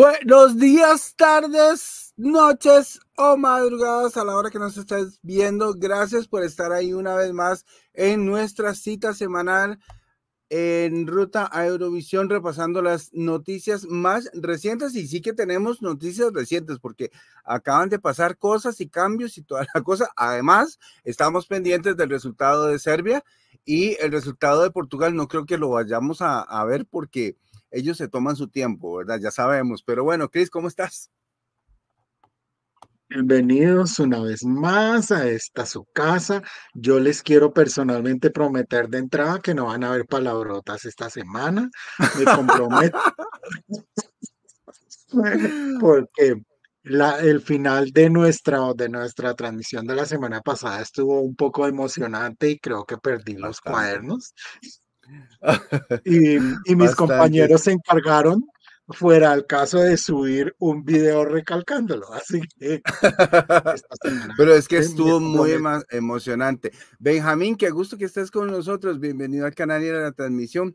Buenos días, tardes, noches o madrugadas a la hora que nos estés viendo. Gracias por estar ahí una vez más en nuestra cita semanal en ruta a Eurovisión, repasando las noticias más recientes. Y sí que tenemos noticias recientes porque acaban de pasar cosas y cambios y toda la cosa. Además, estamos pendientes del resultado de Serbia y el resultado de Portugal. No creo que lo vayamos a ver porque ellos se toman su tiempo, ¿verdad? Ya sabemos. Pero bueno, Cris, ¿cómo estás? Bienvenidos una vez más a esta su casa. Yo les quiero personalmente prometer de entrada que no van a haber palabrotas esta semana. Me comprometo porque el final de nuestra transmisión de la semana pasada estuvo un poco emocionante y creo que perdí los Bastante. cuadernos. Y mis Bastante. compañeros se encargaron, fuera el caso, de subir un video recalcándolo. Así que esta semana Pero es que me estuvo muy comprometo. emocionante. Benjamín, qué gusto que estés con nosotros. Bienvenido al canal y a la transmisión.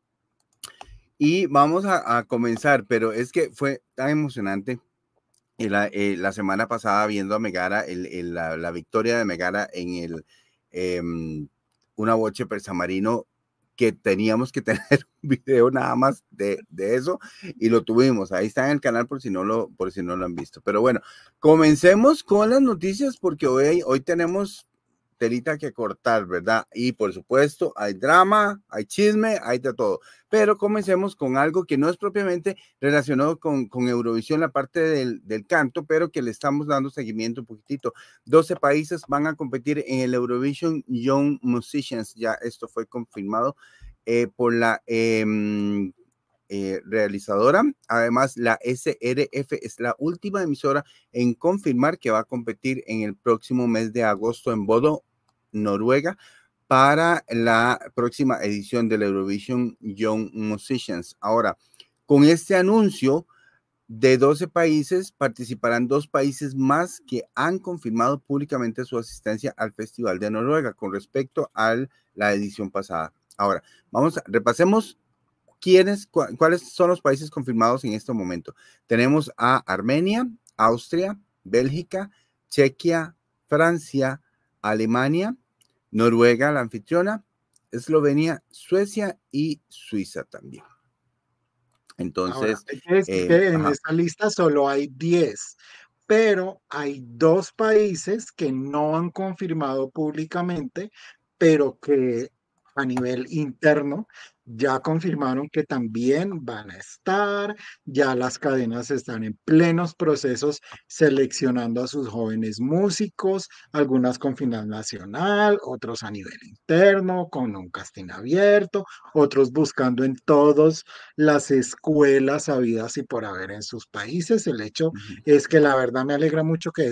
Y vamos a comenzar, pero es que fue tan emocionante. La semana pasada viendo a Megara, la victoria de Megara en el una boche per San Marino, que teníamos que tener un video nada más de eso y lo tuvimos. Ahí está en el canal por si no lo han visto. Pero bueno, comencemos con las noticias porque hoy tenemos telita que cortar, ¿verdad? Y por supuesto hay drama, hay chisme, hay de todo. Pero comencemos con algo que no es propiamente relacionado con Eurovisión, la parte del canto, pero que le estamos dando seguimiento un poquitito. 12 países van a competir en el Eurovision Young Musicians. Ya esto fue confirmado por la realizadora. Además, la SRF es la última emisora en confirmar que va a competir en el próximo mes de agosto en Bodo, Noruega, para la próxima edición del Eurovision Young Musicians. Ahora, con este anuncio de 12 países, participarán 2 países más que han confirmado públicamente su asistencia al Festival de Noruega con respecto a la edición pasada. Ahora, repasemos cuáles son los países confirmados en este momento. Tenemos a Armenia, Austria, Bélgica, Chequia, Francia, Alemania, Noruega, la anfitriona, Eslovenia, Suecia y Suiza también. Ahora, Entonces, hay que decir que en ajá. esta lista solo hay 10, pero hay dos países que no han confirmado públicamente, pero que a nivel interno ya confirmaron que también van a estar. Ya las cadenas están en plenos procesos seleccionando a sus jóvenes músicos, algunas con final nacional, otros a nivel interno, con un casting abierto, otros buscando en todos las escuelas habidas y por haber en sus países. El hecho Uh-huh. es que la verdad me alegra mucho que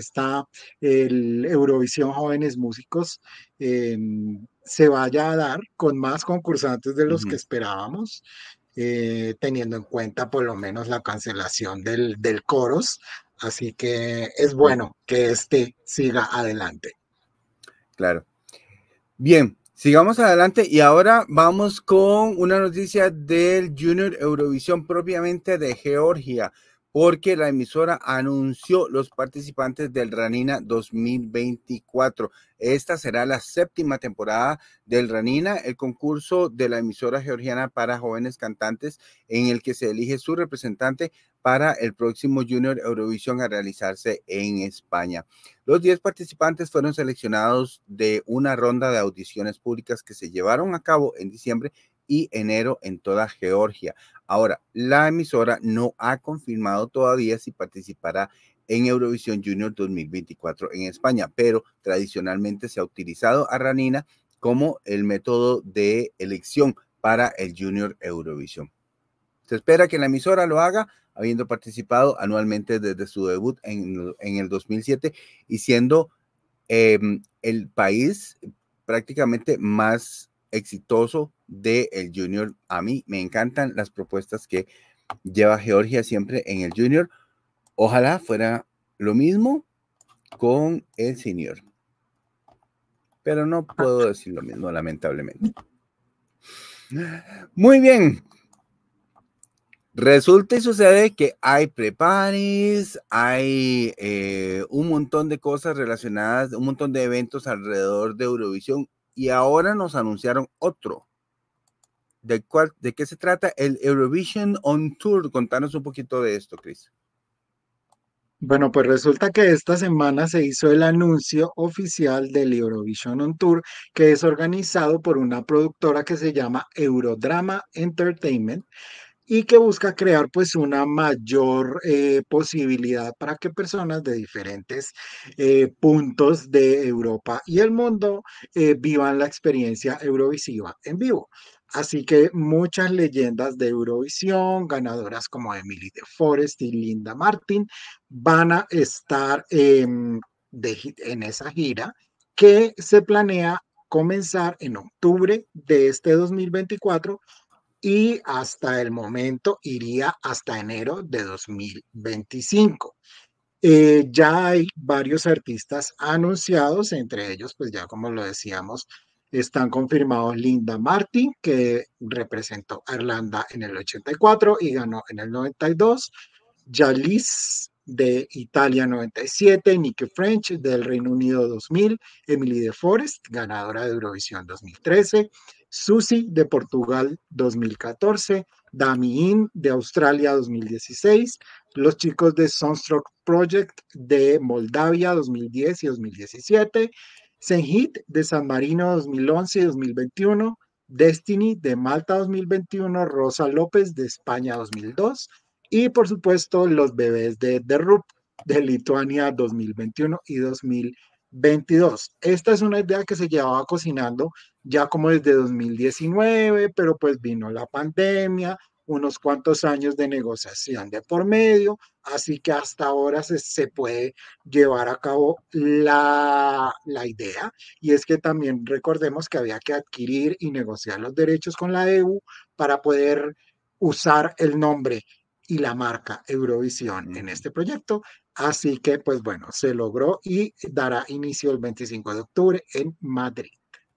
el Eurovisión Jóvenes Músicos eh, se vaya a dar con más concursantes de los que Uh-huh. esperábamos, teniendo en cuenta por lo menos la cancelación del Coros. Así que es Sí, bueno que este siga adelante. claro. Bien, sigamos adelante y ahora vamos con una noticia del Junior Eurovisión propiamente de Georgia, porque la emisora anunció los participantes del Ranina 2024. Esta será la 7ª temporada del Ranina, el concurso de la emisora georgiana para jóvenes cantantes, en el que se elige su representante para el próximo Junior Eurovisión a realizarse en España. Los 10 participantes fueron seleccionados de una ronda de audiciones públicas que se llevaron a cabo en diciembre y enero en toda Georgia. Ahora, la emisora no ha confirmado todavía si participará en Eurovisión Junior 2024 en España, pero tradicionalmente se ha utilizado a Ranina como el método de elección para el Junior Eurovisión. Se espera que la emisora lo haga, habiendo participado anualmente desde su debut en el 2007 y siendo el país prácticamente más exitoso del Junior. A mí me encantan las propuestas que lleva Georgia siempre en el Junior. Ojalá fuera lo mismo con el Senior, pero no puedo decir lo mismo, lamentablemente. Muy bien. Resulta y sucede que hay pre-parties, hay un montón de cosas relacionadas, un montón de eventos alrededor de Eurovisión y ahora nos anunciaron otro. ¿De qué se trata? El Eurovision On Tour. Contanos un poquito de esto, Chris. Bueno, pues resulta que esta semana se hizo el anuncio oficial del Eurovision On Tour, que es organizado por una productora que se llama Eurodrama Entertainment y que busca crear pues una mayor posibilidad para que personas de diferentes puntos de Europa y el mundo vivan la experiencia Eurovisiva en vivo. Así que muchas leyendas de Eurovisión, ganadoras como Emily de Forest y Linda Martin, van a estar en esa gira que se planea comenzar en octubre de este 2024 y hasta el momento iría hasta enero de 2025. Ya hay varios artistas anunciados, entre ellos, pues ya como lo decíamos, están confirmados Linda Martin, que representó a Irlanda en el 84 y ganó en el 92, Jalis de Italia 97, Nicky French del Reino Unido 2000, Emily de Forest, ganadora de Eurovisión 2013, Susi de Portugal 2014, Dami In de Australia 2016, los chicos de Sunstroke Project de Moldavia 2010 y 2017, Senhit de San Marino 2011 y 2021, Destiny de Malta 2021, Rosa López de España 2002 y por supuesto los bebés de The Roop de Lituania 2021 y 2022. Esta es una idea que se llevaba cocinando ya como desde 2019, pero pues vino la pandemia, unos cuantos años de negociación de por medio, así que hasta ahora se puede llevar a cabo la idea. Y es que también recordemos que había que adquirir y negociar los derechos con la EU para poder usar el nombre y la marca Eurovisión en este proyecto. Así que, pues bueno, se logró y dará inicio el 25 de octubre en Madrid.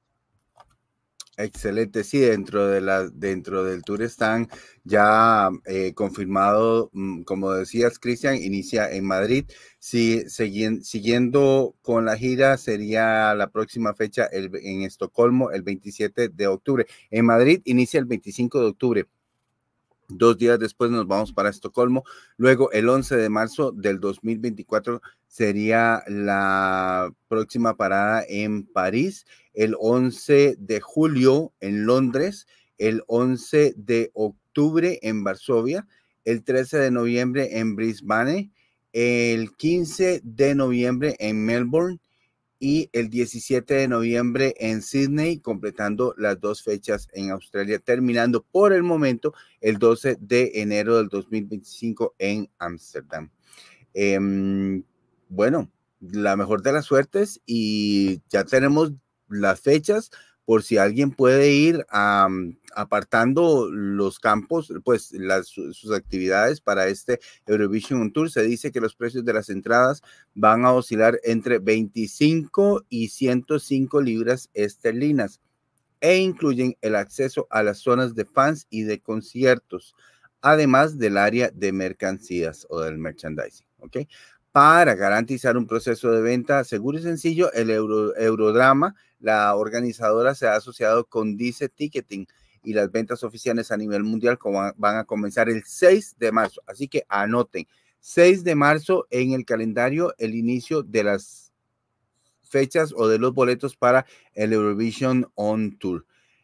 Excelente, sí, dentro del tour están ya confirmado, como decías, Cristian, inicia en Madrid. Sí, siguiendo con la gira, sería la próxima fecha en Estocolmo, el 27 de octubre. En Madrid inicia el 25 de octubre. 2 días después nos vamos para Estocolmo. Luego, el 11 de marzo del 2024 sería la próxima parada en París. El 11 de julio en Londres. El 11 de octubre en Varsovia. El 13 de noviembre en Brisbane. El 15 de noviembre en Melbourne y el 17 de noviembre en Sydney, completando las 2 fechas en Australia, terminando por el momento el 12 de enero del 2025 en Ámsterdam. Bueno, la mejor de las suertes y ya tenemos las fechas por si alguien puede ir apartando los campos, pues sus actividades para este Eurovision Tour. Se dice que los precios de las entradas van a oscilar entre 25 y 105 libras esterlinas e incluyen el acceso a las zonas de fans y de conciertos, además del área de mercancías o del merchandising, ¿ok? Para garantizar un proceso de venta seguro y sencillo, el Eurodrama, la organizadora, se ha asociado con Dice Ticketing y las ventas oficiales a nivel mundial van a comenzar el 6 de marzo. Así que anoten, 6 de marzo en el calendario, el inicio de las fechas o de los boletos para el Eurovision On Tour.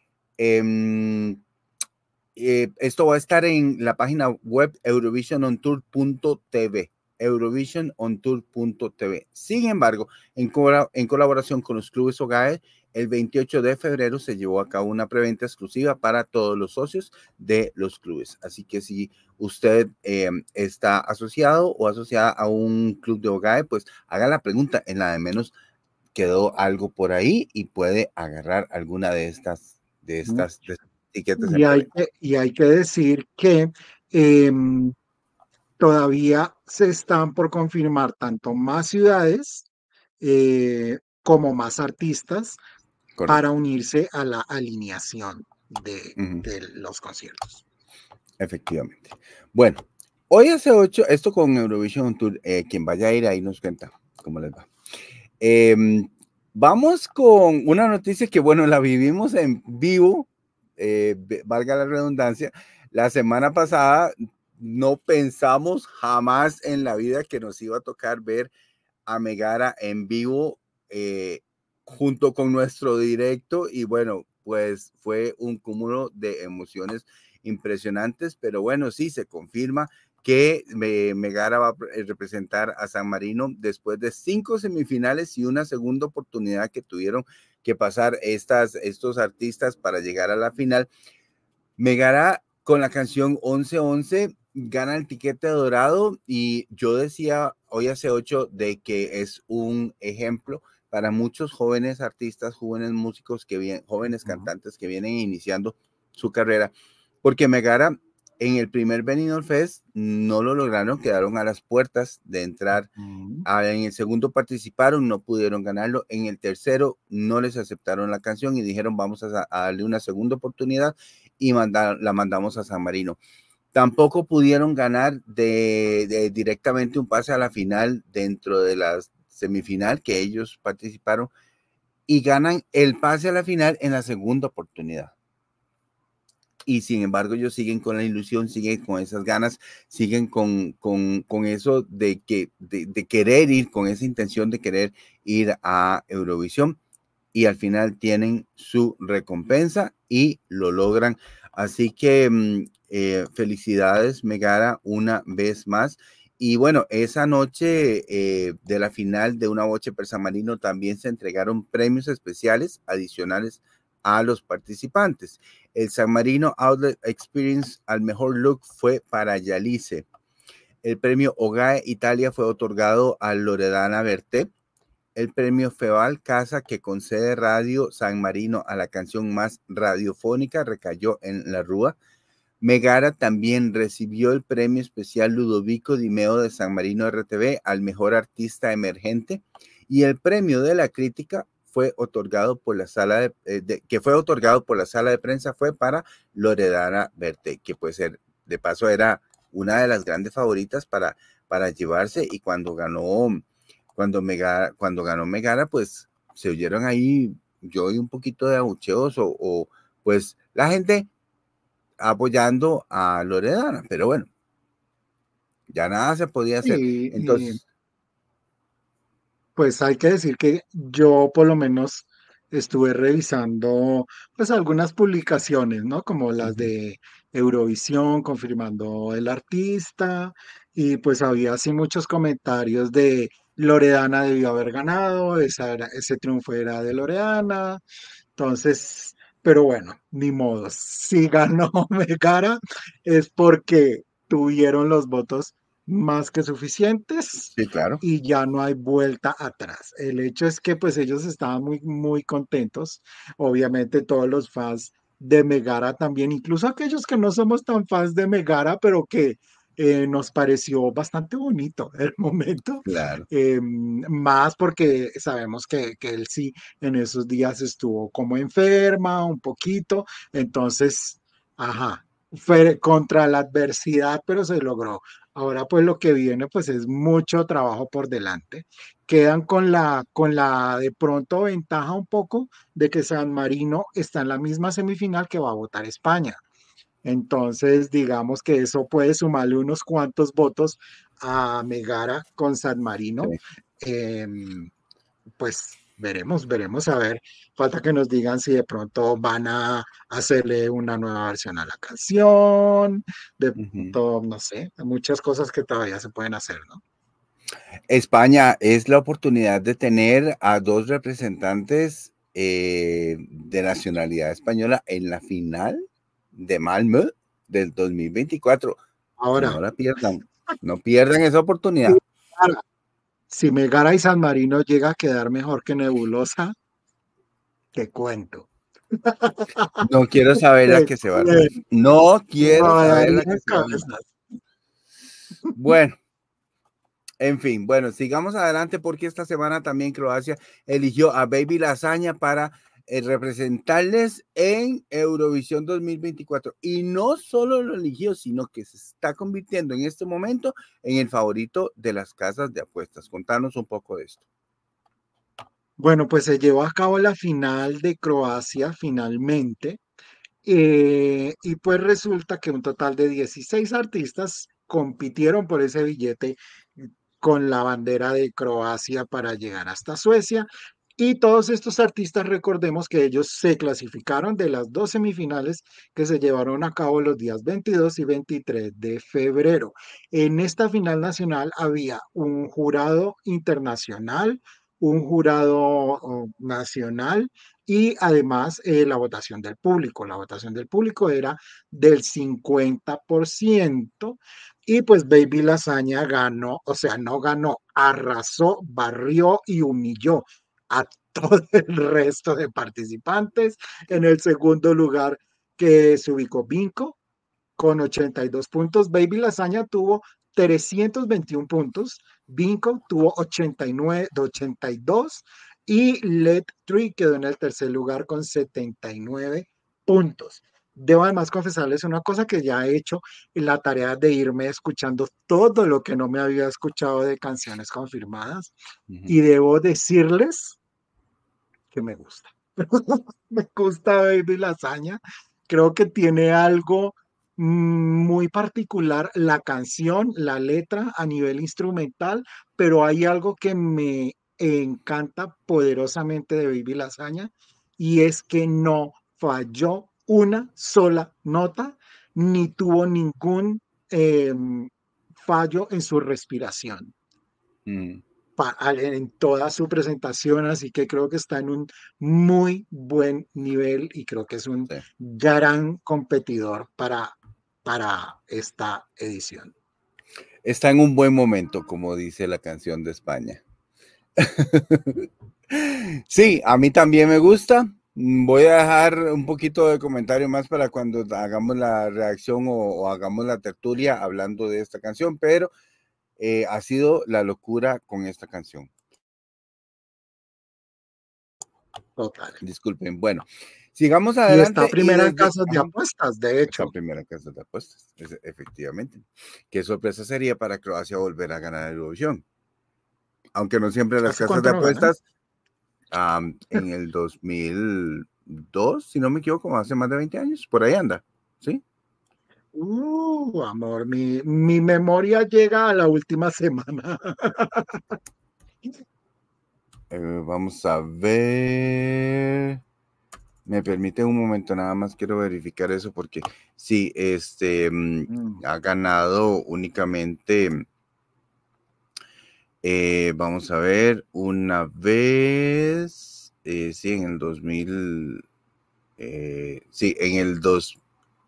Esto va a estar en la página web eurovisionontour.tv. eurovisionontour.tv. Sin embargo, en colaboración con los clubes OGAE, el 28 de febrero se llevó a cabo una preventa exclusiva para todos los socios de los clubes. Así que si usted está asociado o asociada a un club de OGAE, pues haga la pregunta. En la de menos quedó algo por ahí y puede agarrar alguna de estas etiquetas en preventa. Y hay que decir que todavía se están por confirmar tanto más ciudades como más artistas para Correcto. unirse a la alineación Uh -huh. de los conciertos. Efectivamente. Bueno, hoy hace 8, esto con Eurovision Tour, quien vaya a ir ahí nos cuenta cómo les va. Vamos con una noticia que, bueno, la vivimos en vivo, valga la redundancia. La semana pasada no pensamos jamás en la vida que nos iba a tocar ver a Megara en vivo junto con nuestro directo, y bueno, pues fue un cúmulo de emociones impresionantes, pero bueno, sí se confirma que Megara va a representar a San Marino después de 5 semifinales y una segunda oportunidad que tuvieron que pasar estos artistas para llegar a la final. Megara con la canción 11-11 gana el tiquete dorado, y yo decía hoy hace 8 de que es un ejemplo para muchos jóvenes artistas, jóvenes músicos jóvenes cantantes que vienen iniciando su carrera, porque Megara en el primer Benidorm Fest no lo lograron, quedaron a las puertas de entrar. En el segundo participaron, no pudieron ganarlo. En el tercero no les aceptaron la canción y dijeron vamos a darle una segunda oportunidad, y la mandamos a San Marino. Tampoco pudieron ganar directamente un pase a la final dentro de la semifinal que ellos participaron, y ganan el pase a la final en la segunda oportunidad. Y sin embargo ellos siguen con la ilusión, siguen con esas ganas, siguen con eso de querer ir, con esa intención de querer ir a Eurovisión, y al final tienen su recompensa y lo logran. Así que felicidades, Megara, una vez más. Y bueno, esa noche de la final de Una Voce per San Marino también se entregaron premios especiales adicionales a los participantes. El San Marino Outlet Experience al mejor look fue para Yalice. El premio OGAE Italia fue otorgado a Loredana Berté. El premio Feval Casa, que concede Radio San Marino a la canción más radiofónica, recayó en La Rúa. Megara también recibió el premio especial Ludovico Di Meo de San Marino RTV al mejor artista emergente, y el premio de la crítica fue otorgado por la sala de prensa fue para Loredana Berté, que pues de paso era una de las grandes favoritas para llevarse, y cuando ganó Megara, pues se oyeron ahí, yo oí un poquito de abucheos o pues la gente apoyando a Loredana, pero bueno, ya nada se podía hacer. Y Entonces, pues hay que decir que yo por lo menos estuve revisando pues algunas publicaciones, ¿no? Como las de Eurovisión, confirmando el artista, y pues había así muchos comentarios de Loredana debió haber ganado, ese triunfo era de Loredana, entonces, pero bueno, ni modo, si ganó Megara es porque tuvieron los votos más que suficientes sí, claro, y ya no hay vuelta atrás. El hecho es que pues ellos estaban muy, muy contentos. Obviamente todos los fans de Megara también, incluso aquellos que no somos tan fans de Megara, pero que nos pareció bastante bonito el momento, claro. más porque sabemos que él sí en esos días estuvo como enferma un poquito, entonces, ajá, fue contra la adversidad, pero se logró. Ahora pues lo que viene pues es mucho trabajo por delante. Quedan con la de pronto ventaja un poco de que San Marino está en la misma semifinal que va a votar España. Entonces, digamos que eso puede sumarle unos cuantos votos a Megara con San Sí. Marino. Pues veremos a ver. Falta que nos digan si de pronto van a hacerle una nueva versión a la canción, de Ujú. pronto, no sé, hay muchas cosas que todavía se pueden hacer, ¿no? España es la oportunidad de tener a dos representantes de nacionalidad española en la final de Malmö del 2024. Ahora, No la pierdan, no pierdan esa si oportunidad. Megara si Megara y San Marino llega a quedar mejor que Nebulosa, te cuento. No quiero saber la Te que se va a armar. cuento. No quiero saber la que Darían se va a armar. cabezas. Bueno, en fin, bueno, sigamos adelante porque esta semana también Croacia eligió a Baby Lasaña para representarles en Eurovisión 2024. Y no solo lo eligió, sino que se está convirtiendo en este momento en el favorito de las casas de apuestas. Contanos un poco de esto. Bueno, pues se llevó a cabo la final de Croacia finalmente. Y pues resulta que un total de 16 artistas compitieron por ese billete con la bandera de Croacia para llegar hasta Suecia. Y todos estos artistas, recordemos que ellos se clasificaron de las dos semifinales que se llevaron a cabo los días 22 y 23 de febrero. En esta final nacional había un jurado internacional, un jurado nacional y además la votación del público. La votación del público era del 50%. Y pues Baby Lasaña ganó, o sea, no ganó, arrasó, barrió y humilló a todo el resto de participantes. En el segundo lugar que se ubicó Vinco con 82 puntos. Baby Lasaña tuvo 321 puntos. Vinco tuvo 89, 82 y Let 3 quedó en el tercer lugar con 79 puntos. Debo además confesarles una cosa que ya he hecho en la tarea de irme escuchando todo lo que no me había escuchado de canciones confirmadas y debo decirles que me gusta. Me gusta Baby Lasaña. Creo que tiene algo muy particular la canción, la letra a nivel instrumental, pero hay algo que me encanta poderosamente de Baby Lasaña y es que no falló una sola nota ni tuvo ningún fallo en su respiración en toda su presentación, así que creo que está en un muy buen nivel y creo que es un gran competidor para esta edición. Está en un buen momento, como dice la canción de España. Sí, a mí también me gusta. Voy a dejar un poquito de comentario más para cuando hagamos la reacción o hagamos la tertulia hablando de esta canción, pero ha sido la locura con esta canción. Total. Disculpen. Bueno, sigamos adelante. Y está primera en casas de apuestas, de hecho. Está primera en casas de apuestas, efectivamente. ¿Qué sorpresa sería para Croacia volver a ganar Eurovisión? Aunque no siempre las casas de apuestas, en el 2002, si no me equivoco, hace más de 20 años, por ahí anda, ¿sí? Amor, mi memoria llega a la última semana. Vamos a ver. Me permite un momento, nada más quiero verificar eso porque sí, ha ganado únicamente, vamos a ver, una vez, sí, en el 2000, sí, en el 2,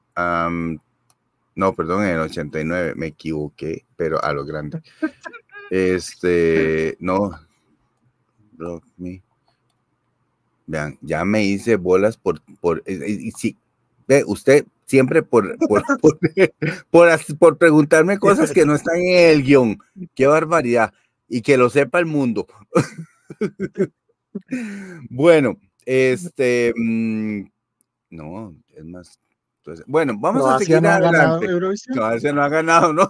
no, perdón, en el 89, me equivoqué, pero a lo grande. No, Rock Me. Vean, ya me hice bolas por sí, ve, usted siempre por preguntarme cosas que no están en el guión. Qué barbaridad. Y que lo sepa el mundo. Bueno, no, es más. Entonces, bueno, vamos a seguir adelante. Croacia no ha ganado, ¿no?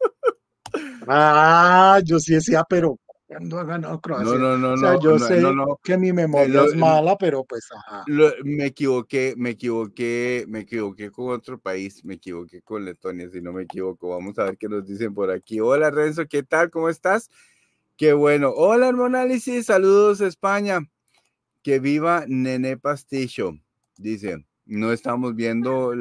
Yo sí decía, pero ¿cuándo ha ganado Croacia? No, o sea, yo sé que mi memoria es mala, pero pues ajá. Me equivoqué con otro país, me equivoqué con Letonia, si no me equivoco. Vamos a ver qué nos dicen por aquí. Hola Renzo, ¿qué tal? ¿Cómo estás? Qué bueno. Hola Hermonálisis, saludos España. Que viva Nené Pastillo. Dice, no estamos viendo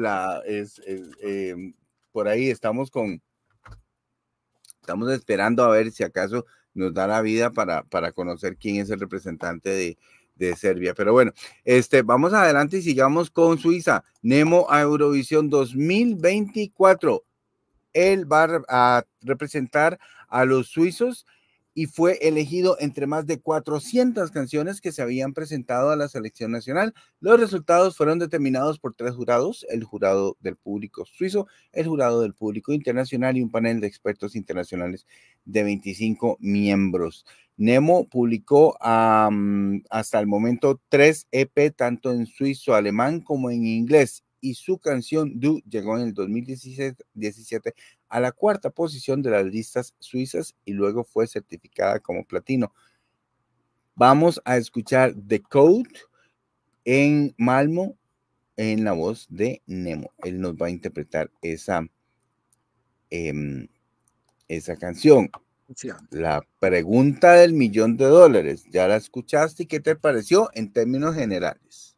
por ahí estamos esperando a ver si acaso nos da la vida para conocer quién es el representante de Serbia. Pero bueno, vamos adelante y sigamos con Suiza. Nemo a Eurovisión 2024. Él va a representar a los suizos y fue elegido entre más de 400 canciones que se habían presentado a la selección nacional. Los resultados fueron determinados por 3 jurados: el jurado del público suizo, el jurado del público internacional y un panel de expertos internacionales de 25 miembros. Nemo publicó hasta el momento 3 EP, tanto en suizo, alemán como en inglés, y su canción Du llegó en el 2017 a la 4ª posición de las listas suizas y luego fue certificada como platino. Vamos a escuchar The Code en Malmo en la voz de Nemo. Él nos va a interpretar esa canción. La pregunta del $1.000.000. ¿Ya la escuchaste y qué te pareció en términos generales?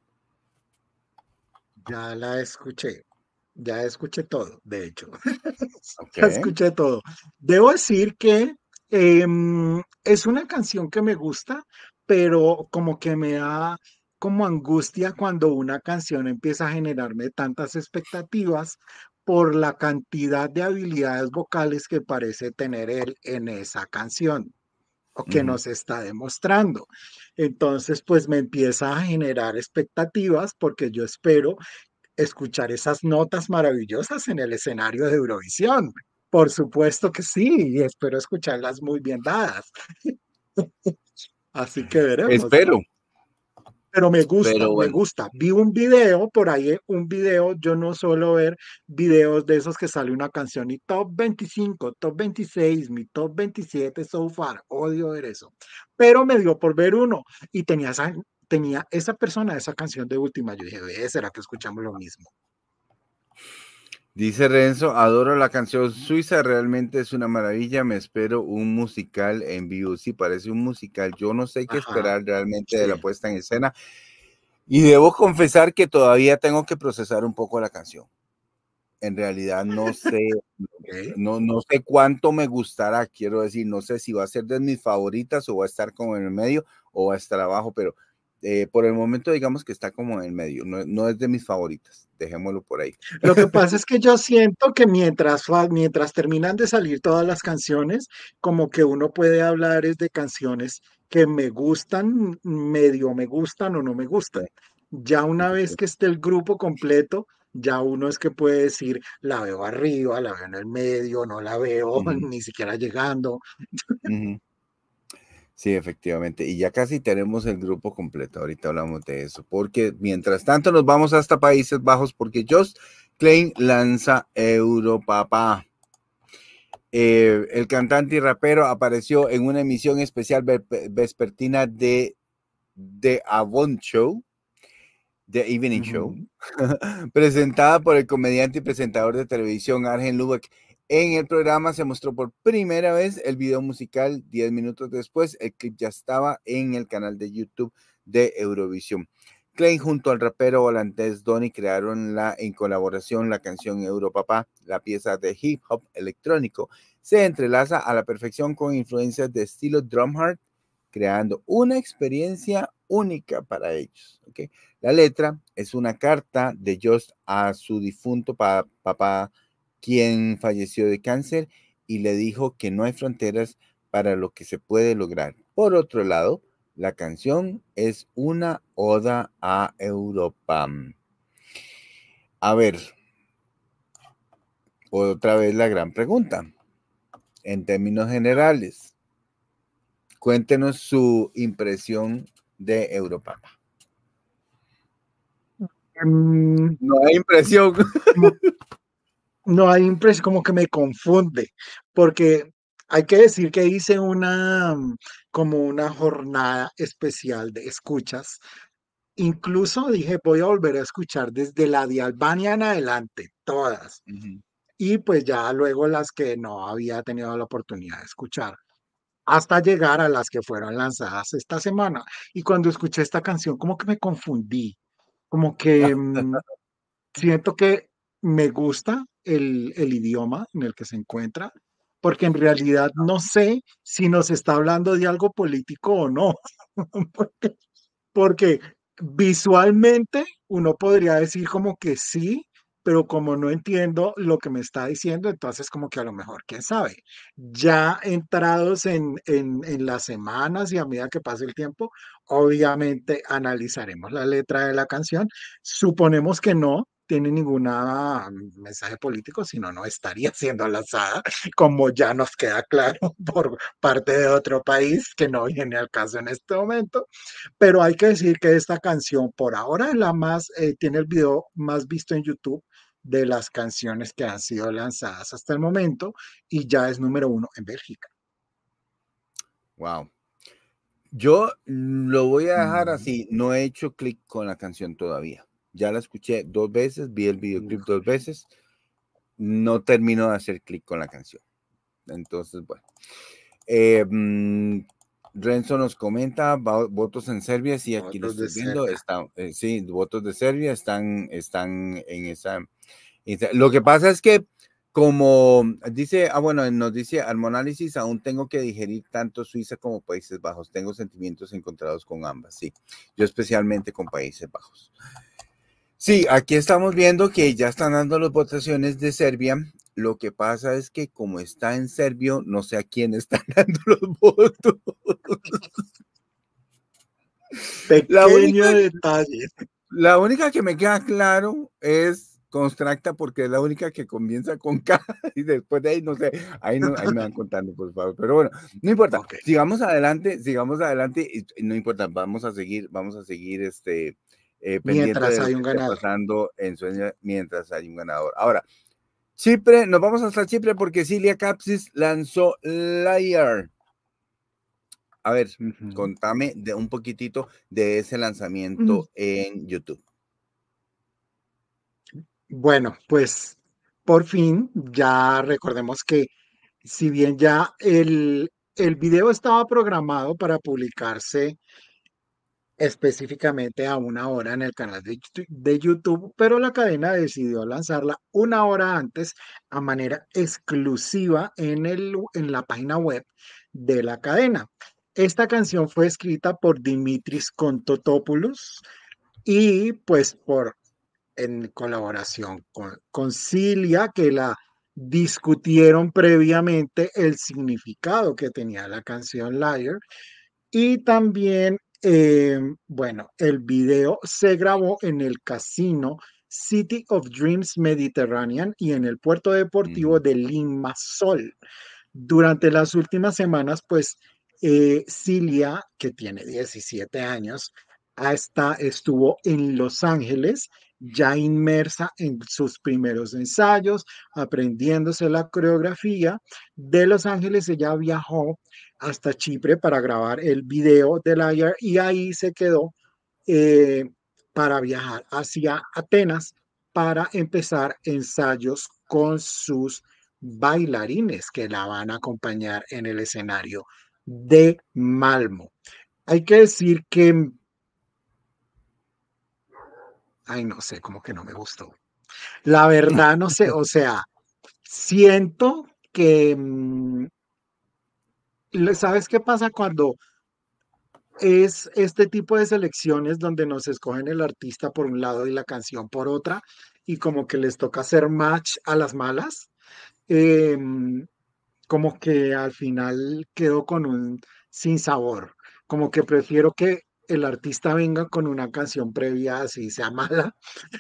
Ya la escuché. Ya escuché todo, de hecho. Ya Okay. escuché todo. Debo decir que es una canción que me gusta, pero como que me da como angustia cuando una canción empieza a generarme tantas expectativas por la cantidad de habilidades vocales que parece tener él en esa canción o que nos está demostrando. Entonces, pues me empieza a generar expectativas porque yo espero escuchar esas notas maravillosas en el escenario de Eurovisión. Por supuesto que sí, y espero escucharlas muy bien dadas. Así que veremos. Espero. Pero me gusta, Pero me bueno. gusta. Vi un video por ahí, un video, yo no suelo ver videos de esos que sale una canción y top 25, top 26, mi top 27 so far. Odio ver eso. Pero me dio por ver uno y tenía esa persona esa canción de última. Yo dije, ve, ¿será que escuchamos lo mismo? Dice Renzo, adoro la canción suiza, realmente es una maravilla, me espero un musical en vivo. Sí, parece un musical, yo no sé qué Ajá, esperar realmente de la sí. puesta en escena y debo confesar que todavía tengo que procesar un poco la canción. En realidad no sé, Ok. no sé cuánto me gustará, quiero decir, no sé si va a ser de mis favoritas o va a estar como en el medio o va a estar abajo, pero por el momento digamos que está como en el medio, no es de mis favoritas, dejémoslo por ahí. Lo que pasa es que yo siento que mientras terminan de salir todas las canciones, como que uno puede hablar es de canciones que me gustan, medio me gustan o no me gustan. Sí, Ya una vez efectivamente. que esté el grupo completo, ya uno es que puede decir, la veo arriba, la veo en el medio, no la veo Ujú, ni siquiera llegando. ujú. Sí, efectivamente. Y ya casi tenemos el grupo completo. Ahorita hablamos de eso. Porque mientras tanto nos vamos hasta Países Bajos porque Just Klein lanza Europapa. El cantante y rapero apareció en una emisión especial vespertina de The Avon Show, The Evening Show, Ujú. presentada por el comediante y presentador de televisión Arjen Lubeck. En el programa se mostró por primera vez el video musical. 10 minutos después, el clip ya estaba en el canal de YouTube de Eurovisión. Klein junto al rapero holandés Donny crearon en colaboración la canción Europapa. La pieza de hip hop electrónico se entrelaza a la perfección con influencias de estilo drumheart, creando una experiencia única para ellos. ¿Okay? La letra es una carta de Just a su difunto papá, quien falleció de cáncer y le dijo que no hay fronteras para lo que se puede lograr. Por otro lado, la canción es una oda a Europa. A ver, otra vez la gran pregunta. En términos generales, cuéntenos su impresión de Europa. Mm, No hay impresión. como- no hay impresión, como que me confunde, porque hay que decir que hice como una jornada especial de escuchas. Incluso dije, voy a volver a escuchar desde la de Albania en adelante, todas. Y pues ya luego las que no había tenido la oportunidad de escuchar, hasta llegar a las que fueron lanzadas esta semana. Y cuando escuché esta canción, como que me confundí, como que siento que me gusta el idioma en el que se encuentra, porque en realidad no sé si nos está hablando de algo político o no, porque visualmente uno podría decir como que sí, pero como no entiendo lo que me está diciendo, entonces como que a lo mejor, quién sabe, ya entrados en las semanas y a medida que pase el tiempo, obviamente analizaremos la letra de la canción. Suponemos que no tiene ninguna mensaje político, sino no estaría siendo lanzada, como ya nos queda claro por parte de otro país que no viene al caso en este momento. Pero hay que decir que esta canción por ahora es la más, tiene el video más visto en YouTube de las canciones que han sido lanzadas hasta el momento y ya es número 1 en Bélgica. Wow. Yo lo voy a dejar Mm, así. No he hecho clic con la canción todavía. Ya la escuché 2 veces, vi el videoclip no. 2 veces. No termino de hacer clic con la canción. Entonces, bueno. Renzo nos comenta votos en Serbia. Sí, aquí lo Otros de estoy viendo. Serbia. Está, sí, votos de Serbia están en esa. Lo que pasa es que, como dice, bueno, nos dice Almonálisis, aún tengo que digerir tanto Suiza como Países Bajos. Tengo sentimientos encontrados con ambas, sí. Yo especialmente con Países Bajos. Sí, aquí estamos viendo que ya están dando las votaciones de Serbia. Lo que pasa es que como está en serbio, no sé a quién están dando los votos. La única, Pequeño detalle. la única que me queda claro es Constracta, porque es la única que comienza con K y después de ahí no sé, ahí me van contando, por favor. Pero bueno, no importa, Ok. sigamos adelante, y no importa, vamos a seguir pendiente Mientras de lo hay que un esté ganador. pasando en Suecia mientras hay un ganador. Ahora, Chipre, nos vamos hasta Chipre porque Cilia Capsis lanzó Liar. A ver, contame de un poquitito de ese lanzamiento en YouTube. Bueno, pues por fin ya recordemos que si bien ya el video estaba programado para publicarse específicamente a 1 hora en el canal de YouTube, pero la cadena decidió lanzarla 1 hora antes a manera exclusiva en la página web de la cadena. Esta canción fue escrita por Dimitris Kontotopoulos y pues en colaboración con Cilia, que la discutieron previamente el significado que tenía la canción Liar y también, bueno, el video se grabó en el casino City of Dreams Mediterranean y en el puerto deportivo de Limassol. Durante las últimas semanas, pues, Cilia, que tiene 17 años, estuvo en Los Ángeles, ya inmersa en sus primeros ensayos, aprendiéndose la coreografía. De Los Ángeles ella viajó hasta Chipre para grabar el video de Liar y ahí se quedó eh, para viajar hacia Atenas para empezar ensayos con sus bailarines que la van a acompañar en el escenario de Malmo. Hay que decir que, ay, no sé, como que no me gustó. La verdad, no sé, o sea, siento que, ¿sabes qué pasa cuando es este tipo de selecciones donde nos escogen el artista por un lado y la canción por otra, y como que les toca hacer match a las malas? Como que al final quedo con un sinsabor, como que prefiero que el artista venga con una canción previa así sea mala,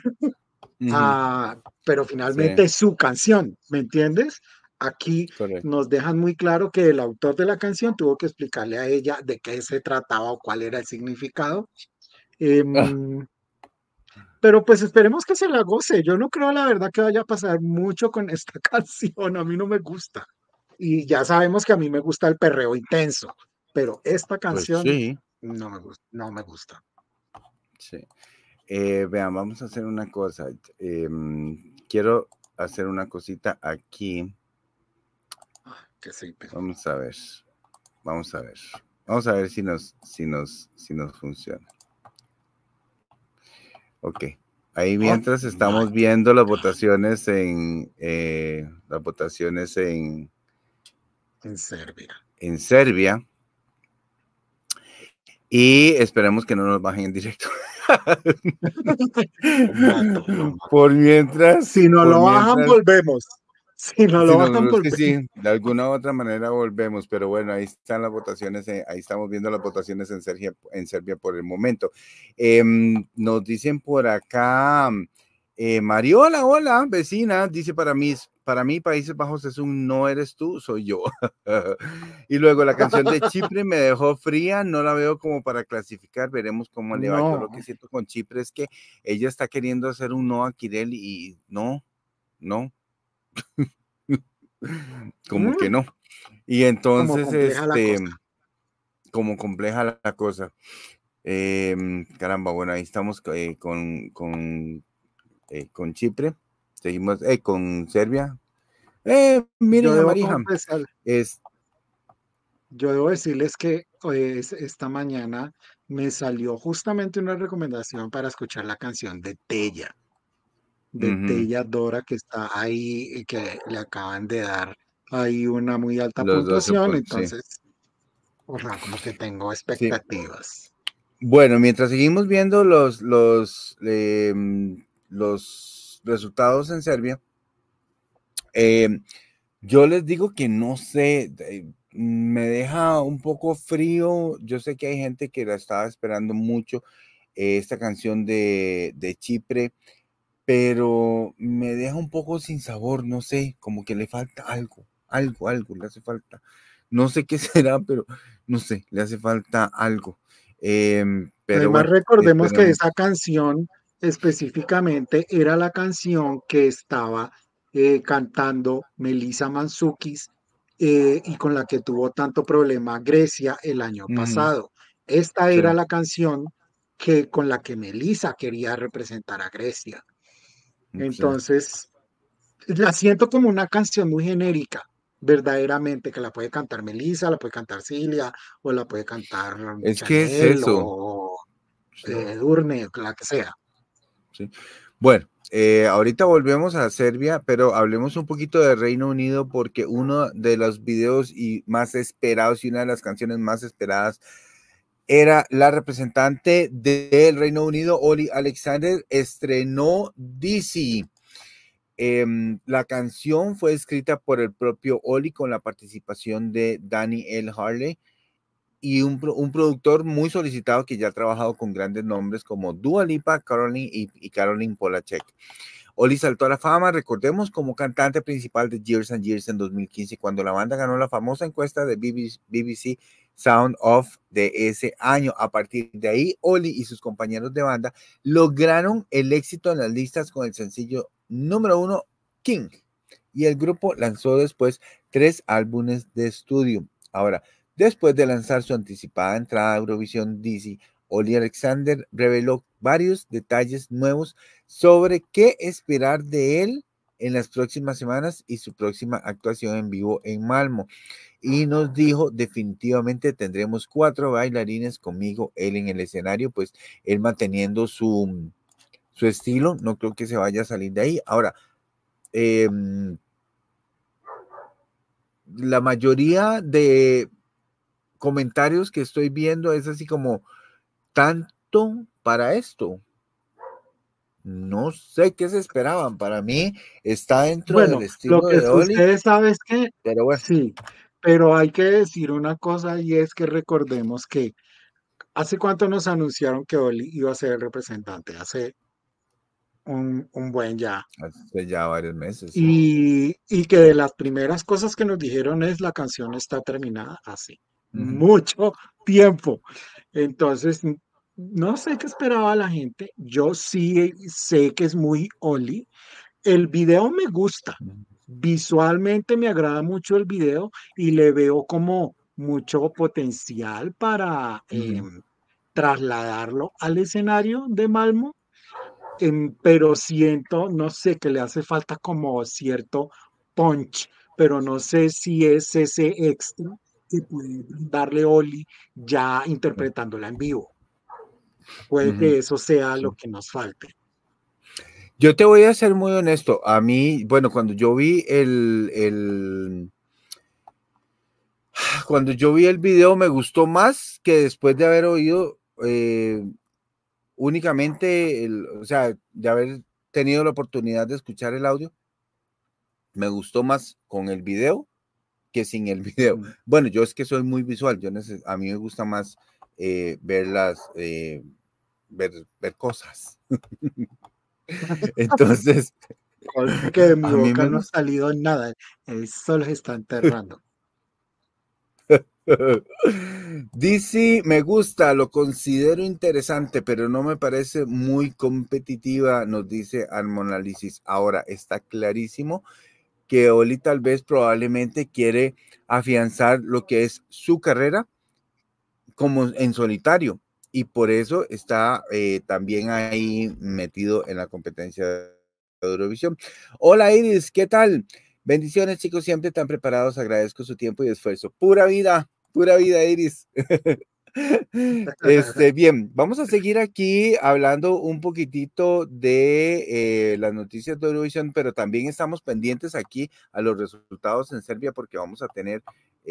pero Sí, finalmente es su canción, ¿me entiendes? Aquí correcto. nos dejan muy claro que el autor de la canción tuvo que explicarle a ella de qué se trataba o cuál era el significado. Ah, Em, pero pues esperemos que se la goce. Yo no creo la verdad que vaya a pasar mucho con esta canción. A mí no me gusta. Y ya sabemos que a mí me gusta el perreo intenso, pero esta pues canción sí, no me gusta, no me gusta. sí. Vean, vamos a hacer una cosa. Quiero hacer una cosita aquí. Que sí, pero Vamos a ver. Vamos a ver. Vamos a ver si nos funciona. Ok. Ahí oh mientras my, estamos viendo las votaciones en Serbia. en Serbia. Y esperemos que no nos bajen en directo. Por Si no lo bajan, mientras, volvemos. Si no lo bajan, es que volvemos. sí, de alguna u otra manera volvemos, pero bueno, ahí están las votaciones, ahí estamos viendo las votaciones en Serbia por el momento. Nos dicen por acá, Mariola, hola, vecina, dice para mí Países Bajos es un no eres tú, soy yo. Y luego la canción de Chipre me dejó fría, no la veo como para clasificar, veremos cómo le va. Yo lo que siento con Chipre es que ella está queriendo hacer un no a Kirel y no. Como que no. Y entonces, como compleja la cosa. Caramba, bueno, ahí estamos con Chipre. Seguimos con Serbia. Miren a Marija. Yo debo decirles que esta mañana me salió justamente una recomendación para escuchar la canción de Tella Dora, que está ahí y que le acaban de dar ahí una muy alta Los 12 puntuación, puntos, sí. entonces, o sea, como que tengo Sí. expectativas. Bueno, mientras seguimos viendo los resultados en Serbia, yo les digo que no sé, me deja un poco frío. Yo sé que hay gente que la estaba esperando mucho, esta canción de Chipre, pero me deja un poco sin sabor, no sé, como que le falta algo, le hace falta. No sé qué será, pero no sé, le hace falta algo. Pero Además, bueno, recordemos que esperemos. esa canción específicamente era la canción que estaba cantando Melissa Manzukis y con la que tuvo tanto problema Grecia el año pasado. Esta Sí, era la canción con la que Melissa quería representar a Grecia. sí. Entonces, la siento como una canción muy genérica, verdaderamente, que la puede cantar Melissa, la puede cantar Cilia, o la puede cantar Es que es Chanel, eso. o Sí, Edurne, la que sea. sí. Bueno, ahorita volvemos a Serbia, pero hablemos un poquito de Reino Unido porque uno de los videos más esperados y una de las canciones más esperadas era la representante del Reino Unido, Oli Alexander, estrenó Dizzy. La canción fue escrita por el propio Oli con la participación de Danny L. Harley y un productor muy solicitado que ya ha trabajado con grandes nombres como Dua Lipa, Caroline y Caroline Polachek. Oli saltó a la fama, recordemos, como cantante principal de Years and Years en 2015, cuando la banda ganó la famosa encuesta de BBC Sound Off de ese año. A partir de ahí, Oli y sus compañeros de banda lograron el éxito en las listas con el sencillo número 1, King. Y el grupo lanzó después 3 álbumes de estudio. Ahora, después de lanzar su anticipada entrada a Eurovisión Dizzy, Oli Alexander reveló varios detalles nuevos sobre qué esperar de él en las próximas semanas y su próxima actuación en vivo en Malmo. Y nos dijo, definitivamente tendremos 4 bailarines conmigo, él en el escenario, pues él manteniendo su estilo, no creo que se vaya a salir de ahí. Ahora, la mayoría de comentarios que estoy viendo es así como, tanto para esto. No sé qué se esperaban. Para mí está dentro del Bueno, lo estilo que de Oli, sucede, ¿sabes qué? pero bueno. Sí, pero hay que decir una cosa y es que recordemos que ¿hace cuánto nos anunciaron que Oli iba a ser el representante? Hace un buen ya. Hace ya varios meses, sí. Y que de las primeras cosas que nos dijeron es la canción está terminada hace Uh-huh. mucho tiempo. Entonces, no sé qué esperaba la gente. Yo sí sé que es muy Oli. El video me gusta. Visualmente me agrada mucho el video y le veo como mucho potencial para Uh-huh. trasladarlo al escenario de Malmo, pero siento, no sé, que le hace falta como cierto punch, pero no sé si es ese extra que puede darle Oli ya interpretándola en vivo. Puede Uh-huh. que eso sea Sí. lo que nos falte. Yo te voy a ser muy honesto. A mí, bueno, cuando yo vi Cuando yo vi el video me gustó más que después de haber oído únicamente, o sea, de haber tenido la oportunidad de escuchar el audio. Me gustó más con el video que sin el video. Bueno, yo es que soy muy visual, a mí me gusta más ver cosas. Entonces, Que de mi a mí boca me no ha gusta. salido nada, solo se está enterrando. DC me gusta, lo considero interesante, pero no me parece muy competitiva, nos dice Armonalysis. Ahora, está clarísimo que Oli tal vez probablemente quiere afianzar lo que es su carrera como en solitario y por eso está también ahí metido en la competencia de Eurovisión. Hola Iris, ¿qué tal? Bendiciones chicos, siempre tan preparados, agradezco su tiempo y esfuerzo. Pura vida Iris. Bien, vamos a seguir aquí hablando un poquitito de las noticias de Eurovisión, pero también estamos pendientes aquí a los resultados en Serbia porque vamos a tener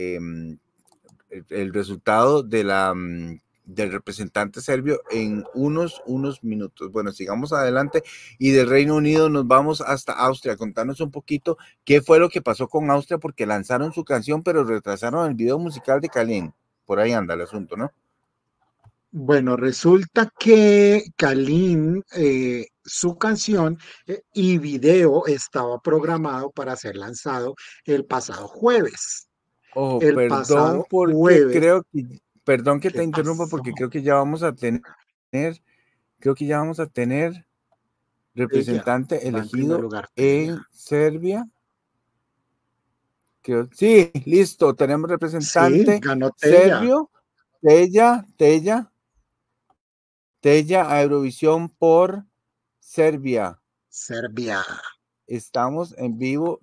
el resultado del representante serbio en unos minutos. Bueno, sigamos adelante y del Reino Unido nos vamos hasta Austria. Contanos un poquito qué fue lo que pasó con Austria porque lanzaron su canción pero retrasaron el video musical de Kalin. Por ahí anda el asunto, ¿no? Bueno, resulta que Kalin, su canción y video estaba programado para ser lanzado el pasado jueves. Oh, El pasado jueves, perdón que te ¿qué interrumpa pasó? porque creo que ya vamos a tener Ella representante va en primer elegido lugar, Tella. en Serbia. Sí, listo, tenemos Sí, representante ganó Tella, serbio, Tella a Eurovisión por Serbia. Serbia. Estamos en vivo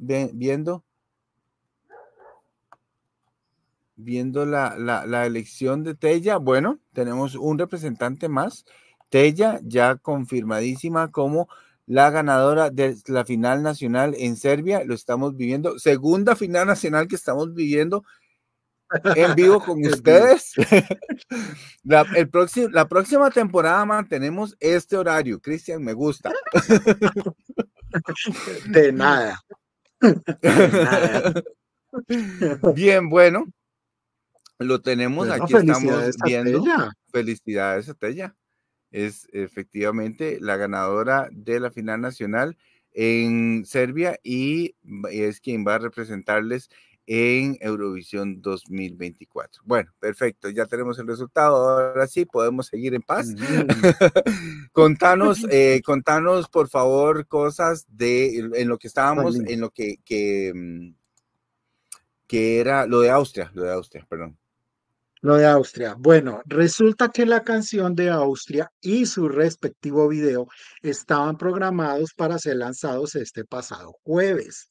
viendo la elección de Tella. Bueno, tenemos un representante más. Tella ya confirmadísima como la ganadora de la final nacional en Serbia. Lo estamos viviendo. Segunda final nacional que estamos viviendo en vivo con En vivo. ustedes. La próxima temporada mantenemos este horario. Cristian, me gusta. De nada, de nada. Bien, bueno, lo tenemos. Bueno, Aquí estamos felicidades a viendo. Tella. Felicidades a Tella. Es efectivamente la ganadora de la final nacional en Serbia y es quien va a representarles en Eurovisión 2024. Bueno, perfecto, ya tenemos el resultado, ahora sí podemos seguir en paz. Mm. Contanos por favor cosas en lo que estábamos, Kalin. en lo que era lo de Austria, perdón. Lo de Austria. Bueno, resulta que la canción de Austria y su respectivo video estaban programados para ser lanzados este pasado jueves,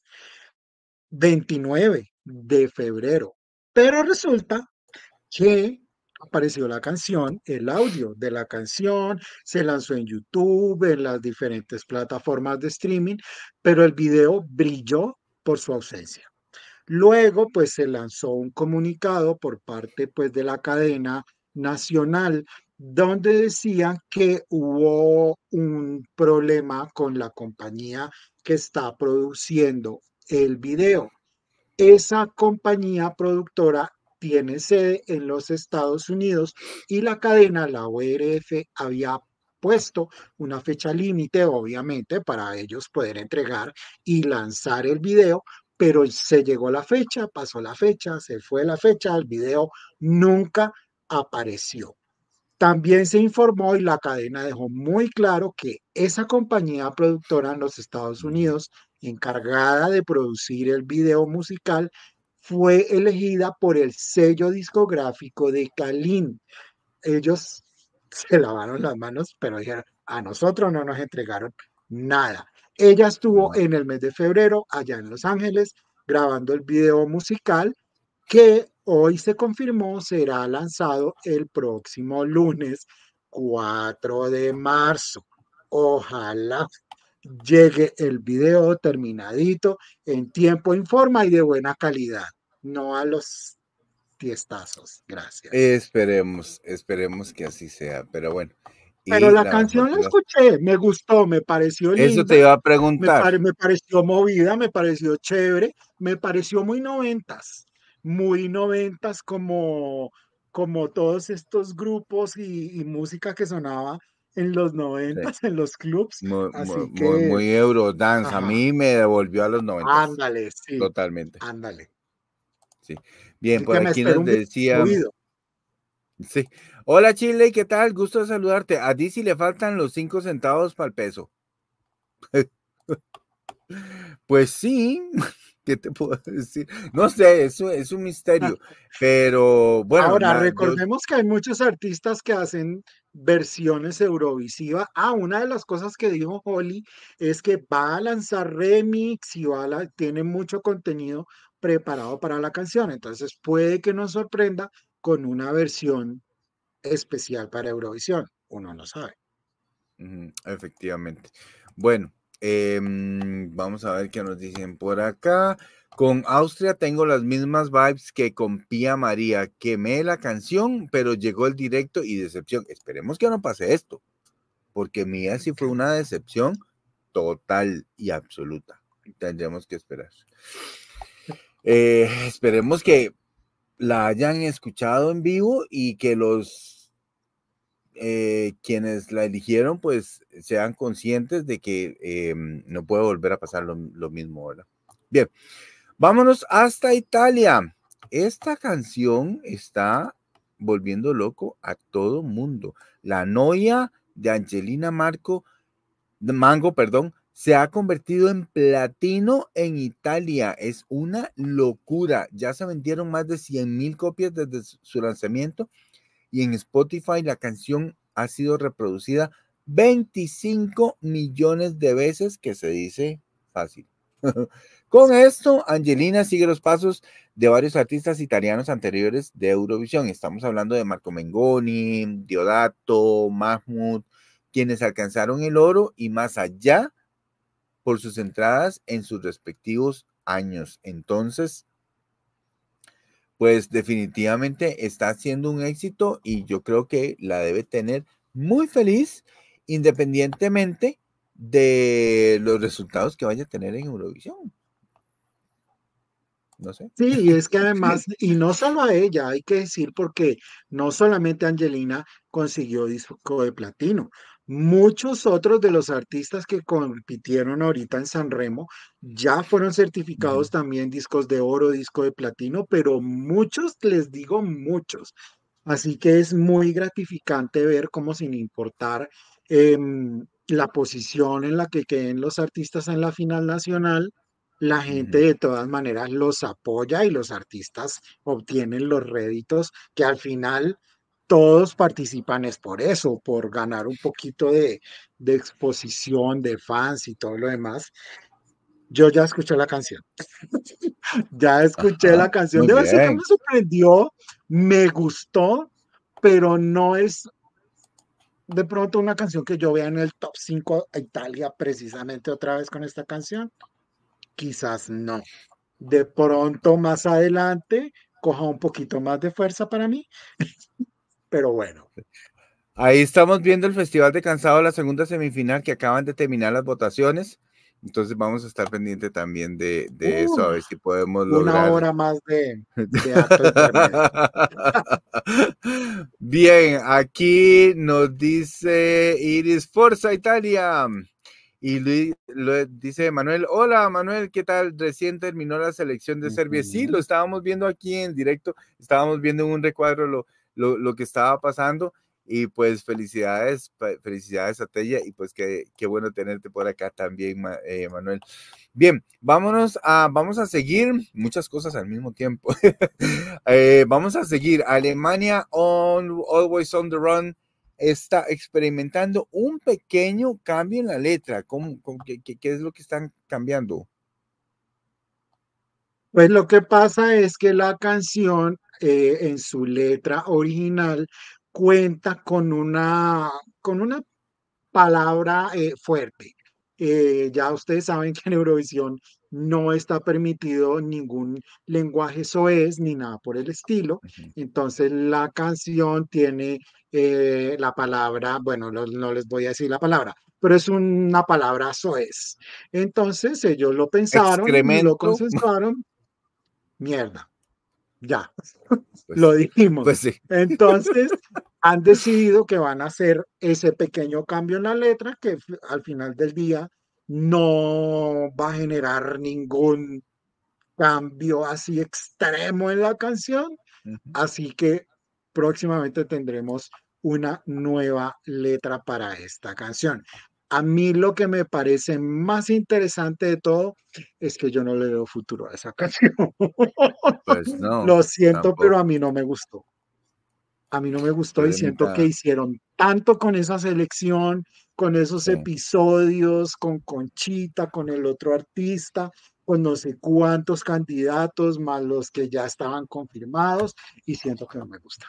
29 de febrero. Pero resulta que apareció la canción, el audio de la canción, se lanzó en YouTube, en las diferentes plataformas de streaming, pero el video brilló por su ausencia. Luego, pues se lanzó un comunicado por parte, pues, de la cadena nacional donde decían que hubo un problema con la compañía que está produciendo el video. Esa compañía productora tiene sede en los Estados Unidos y la cadena, la ORF, había puesto una fecha límite, obviamente, para ellos poder entregar y lanzar el video, pero se llegó la fecha, pasó la fecha, se fue la fecha, el video nunca apareció. También se informó y la cadena dejó muy claro que esa compañía productora en los Estados Unidos, encargada de producir el video musical, fue elegida por el sello discográfico de Kalin. Ellos se lavaron las manos, pero dijeron, a nosotros no nos entregaron nada. Ella estuvo en el mes de febrero allá en Los Ángeles grabando el video musical que hoy se confirmó será lanzado el próximo lunes 4 de marzo. Ojalá llegue el video terminadito en tiempo, en forma y de buena calidad, no a los tiestazos. Gracias. Esperemos que así sea, pero bueno. Pero Y la la mejor canción la de las... escuché, me gustó, me pareció Eso te linda, iba a preguntar. me pareció movida, me pareció chévere, me pareció muy noventas como todos estos grupos y música que sonaba en los Sí. noventas en los clubs. Muy, muy, Así muy, que, muy Eurodance. A ajá, mí me devolvió a los 90, ándale, sí, totalmente. ándale. Sí. Bien, Así por que me aquí espero nos un video decía, movido. sí. Hola Chile, ¿qué tal? Gusto de saludarte. A Dizzy le faltan los 5 centavos para el peso. Pues sí, ¿qué te puedo decir? No sé, eso es un misterio, pero bueno, Ahora, recordemos que hay muchos artistas que hacen versiones Eurovisiva. Ah, una de las cosas que dijo Holly es que va a lanzar remix y tiene mucho contenido preparado para la canción. Entonces puede que nos sorprenda con una versión especial para Eurovisión. Uno no sabe. efectivamente. Bueno, vamos a ver qué nos dicen por acá. Con Austria tengo las mismas vibes que con Pía María. Quemé la canción, pero llegó el directo y decepción. Esperemos que no pase esto, porque Mía sí fue Ok. una decepción total y absoluta. Tendremos que esperar. Esperemos que la hayan escuchado en vivo y que los quienes la eligieron pues sean conscientes de que no puede volver a pasar lo mismo, ¿verdad? Bien, vámonos hasta Italia. Esta canción está volviendo loco a todo mundo. La novia de Angelina Mango, perdón, se ha convertido en platino en Italia. Es una locura. Ya se vendieron más de 100,000 copias desde su lanzamiento y en Spotify la canción ha sido reproducida 25 millones de veces, que se dice fácil. Con esto, Angelina sigue los pasos de varios artistas italianos anteriores de Eurovisión. Estamos hablando de Marco Mengoni, Diodato, Mahmoud, quienes alcanzaron el oro y más allá por sus entradas en sus respectivos años. Entonces, pues definitivamente está siendo un éxito y yo creo que la debe tener muy feliz independientemente de los resultados que vaya a tener en Eurovisión. No sé. Sí, y es que además, y no solo a ella, hay que decir porque no solamente Angelina consiguió disco de platino, muchos otros de los artistas que compitieron ahorita en San Remo ya fueron certificados también discos de oro, disco de platino, pero muchos, les digo muchos. Así que es muy gratificante ver cómo sin importar la posición en la que queden los artistas en la final nacional, la gente Ujú, de todas maneras los apoya y los artistas obtienen los réditos que al final todos participan es por eso, por ganar un poquito de exposición, de fans y todo lo demás. Yo ya escuché la canción, ya escuché ajá, la canción. muy Debo decir que me bien. sorprendió, me gustó, pero no es de pronto una canción que yo vea en el top 5 a Italia precisamente otra vez con esta canción. Quizás no. De pronto más adelante coja un poquito más de fuerza para mí, pero bueno. Ahí estamos viendo el Festival de Cansado, la segunda semifinal que acaban de terminar las votaciones. Entonces vamos a estar pendiente también de eso, a Uh, ver si podemos una lograr. hora más de acto intermedio. Bien, aquí nos dice Iris Forza Italia. Y Luis dice Manuel, hola Manuel, ¿qué tal? Recién terminó la selección de Serbia. Sí, Ujú. lo estábamos viendo aquí en directo, estábamos viendo en un recuadro lo que estaba pasando y pues felicidades a Tella y pues qué bueno tenerte por acá también, Manuel. Bien, vamos a seguir muchas cosas al mismo tiempo. Vamos a seguir. Alemania Always on the Run está experimentando un pequeño cambio en la letra. ¿Qué es lo que están cambiando? Pues lo que pasa es que la canción en su letra original cuenta con una palabra fuerte. Ya ustedes saben que en Eurovisión no está permitido ningún lenguaje soez ni nada por el estilo. Ujú. Entonces la canción tiene la palabra, bueno, no les voy a decir la palabra, pero es una palabra soez. Entonces ellos lo pensaron, lo Excremento, consensuaron, mierda, ya, lo pues, dijimos. pues sí. Entonces han decidido que van a hacer ese pequeño cambio en la letra que al final del día no va a generar ningún cambio así extremo en la canción, Ujú. así que próximamente tendremos una nueva letra para esta canción. A mí lo que me parece más interesante de todo es que yo no le veo futuro a esa canción. Pues no, Lo siento, pero tampoco. a mí no me gustó. A mí no me gustó y siento que Problemita, hicieron tanto con esa selección, con esos sí. episodios, con Conchita, con el otro artista, con no sé cuántos candidatos, más los que ya estaban confirmados, y siento que no me gusta.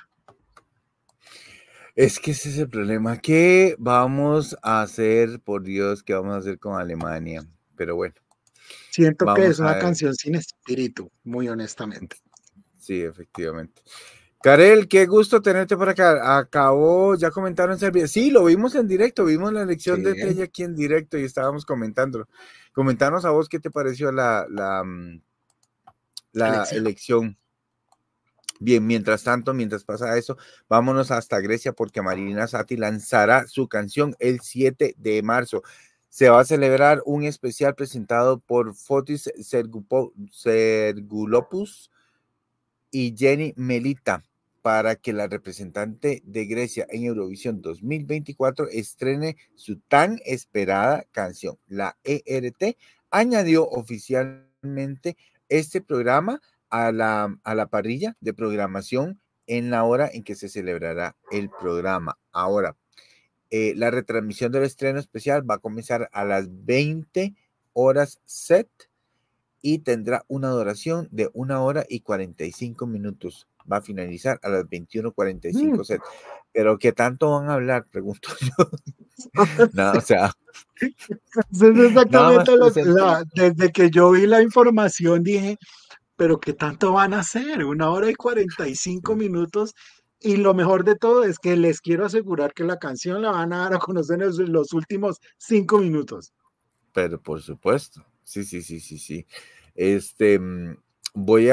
Es que ese es el problema. ¿Qué vamos a hacer, por Dios, qué vamos a hacer con Alemania? Pero bueno, Siento que es vamos a una ver. canción sin espíritu, muy honestamente. Sí, efectivamente. Karel, qué gusto tenerte por acá. Acabó, ya comentaron Serbia. Sí, lo vimos en directo, vimos la elección de Sí, Tella aquí en directo y estábamos comentando. Comentanos a vos qué te pareció la selección. elección. Bien, mientras tanto, mientras pasa eso, vámonos hasta Grecia porque Marina Sati lanzará su canción el 7 de marzo. Se va a celebrar un especial presentado por Fotis Sergulopoulos y Jenny Melita para que la representante de Grecia en Eurovisión 2024 estrene su tan esperada canción. La ERT añadió oficialmente este programa a la parrilla de programación en la hora en que se celebrará el programa. Ahora, la retransmisión del estreno especial va a comenzar a las 20 horas set y tendrá una duración de 1 hora y 45 minutos. Va a finalizar a las 21:45 Mm. set. Pero ¿qué tanto van a hablar? Pregunto yo. Nada, o sea, Eso es nada más exactamente presente. desde que yo vi la información dije, pero ¿qué tanto van a hacer? 1 hora y 45 minutos. Y lo mejor de todo es que les quiero asegurar que la canción la van a dar a conocer en los últimos 5 minutos. Pero por supuesto, sí, sí, sí, sí, sí. Este, voy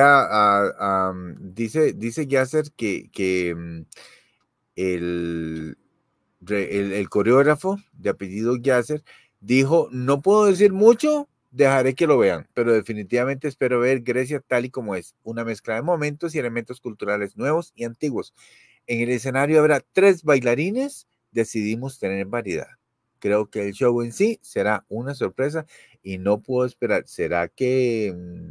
dice Yasser que el, el coreógrafo de apellido Yasser dijo, no puedo decir mucho, dejaré que lo vean, pero definitivamente espero ver Grecia tal y como es, una mezcla de momentos y elementos culturales nuevos y antiguos. En el escenario habrá 3 bailarines, decidimos tener variedad. Creo que el show en sí será una sorpresa y no puedo esperar. ¿Será que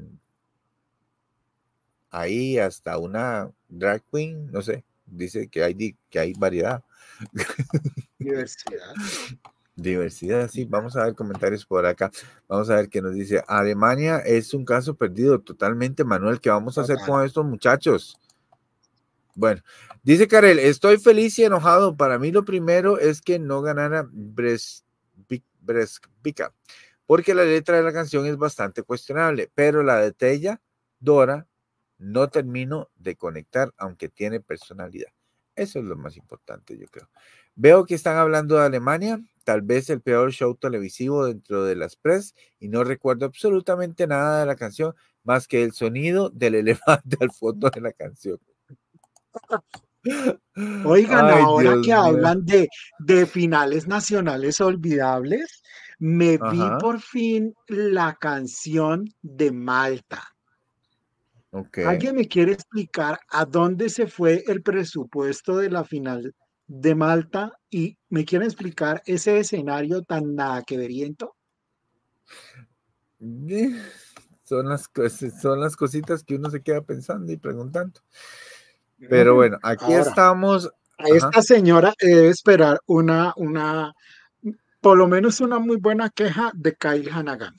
ahí hasta una drag queen? No sé, dice que hay variedad. Diversidad. Diversidad, sí. Vamos a ver comentarios por acá. Vamos a ver qué nos dice. Alemania es un caso perdido totalmente, Manuel. ¿Qué vamos a hacer Total. con estos muchachos? Bueno, dice Karel, estoy feliz y enojado. Para mí lo primero es que no ganara Bresvika, porque la letra de la canción es bastante cuestionable, pero la de Tella, Dora, no termino de conectar, aunque tiene personalidad. Eso es lo más importante, yo creo. Veo que están hablando de Alemania, tal vez el peor show televisivo dentro de las press, y no recuerdo absolutamente nada de la canción, más que el sonido del elefante al fondo de la canción. Oigan, Ay, ahora Dios que mío. hablan de finales nacionales olvidables, me vi Ajá, por fin la canción de Malta. ok. ¿Alguien me quiere explicar a dónde se fue el presupuesto de la final de Malta? Y me quieren explicar ese escenario tan nada que veriento. Son las cositas que uno se queda pensando y preguntando. Pero Mm. bueno, aquí Ahora, estamos. a Ajá. esta señora debe esperar por lo menos una muy buena queja de Kyle Hanagami.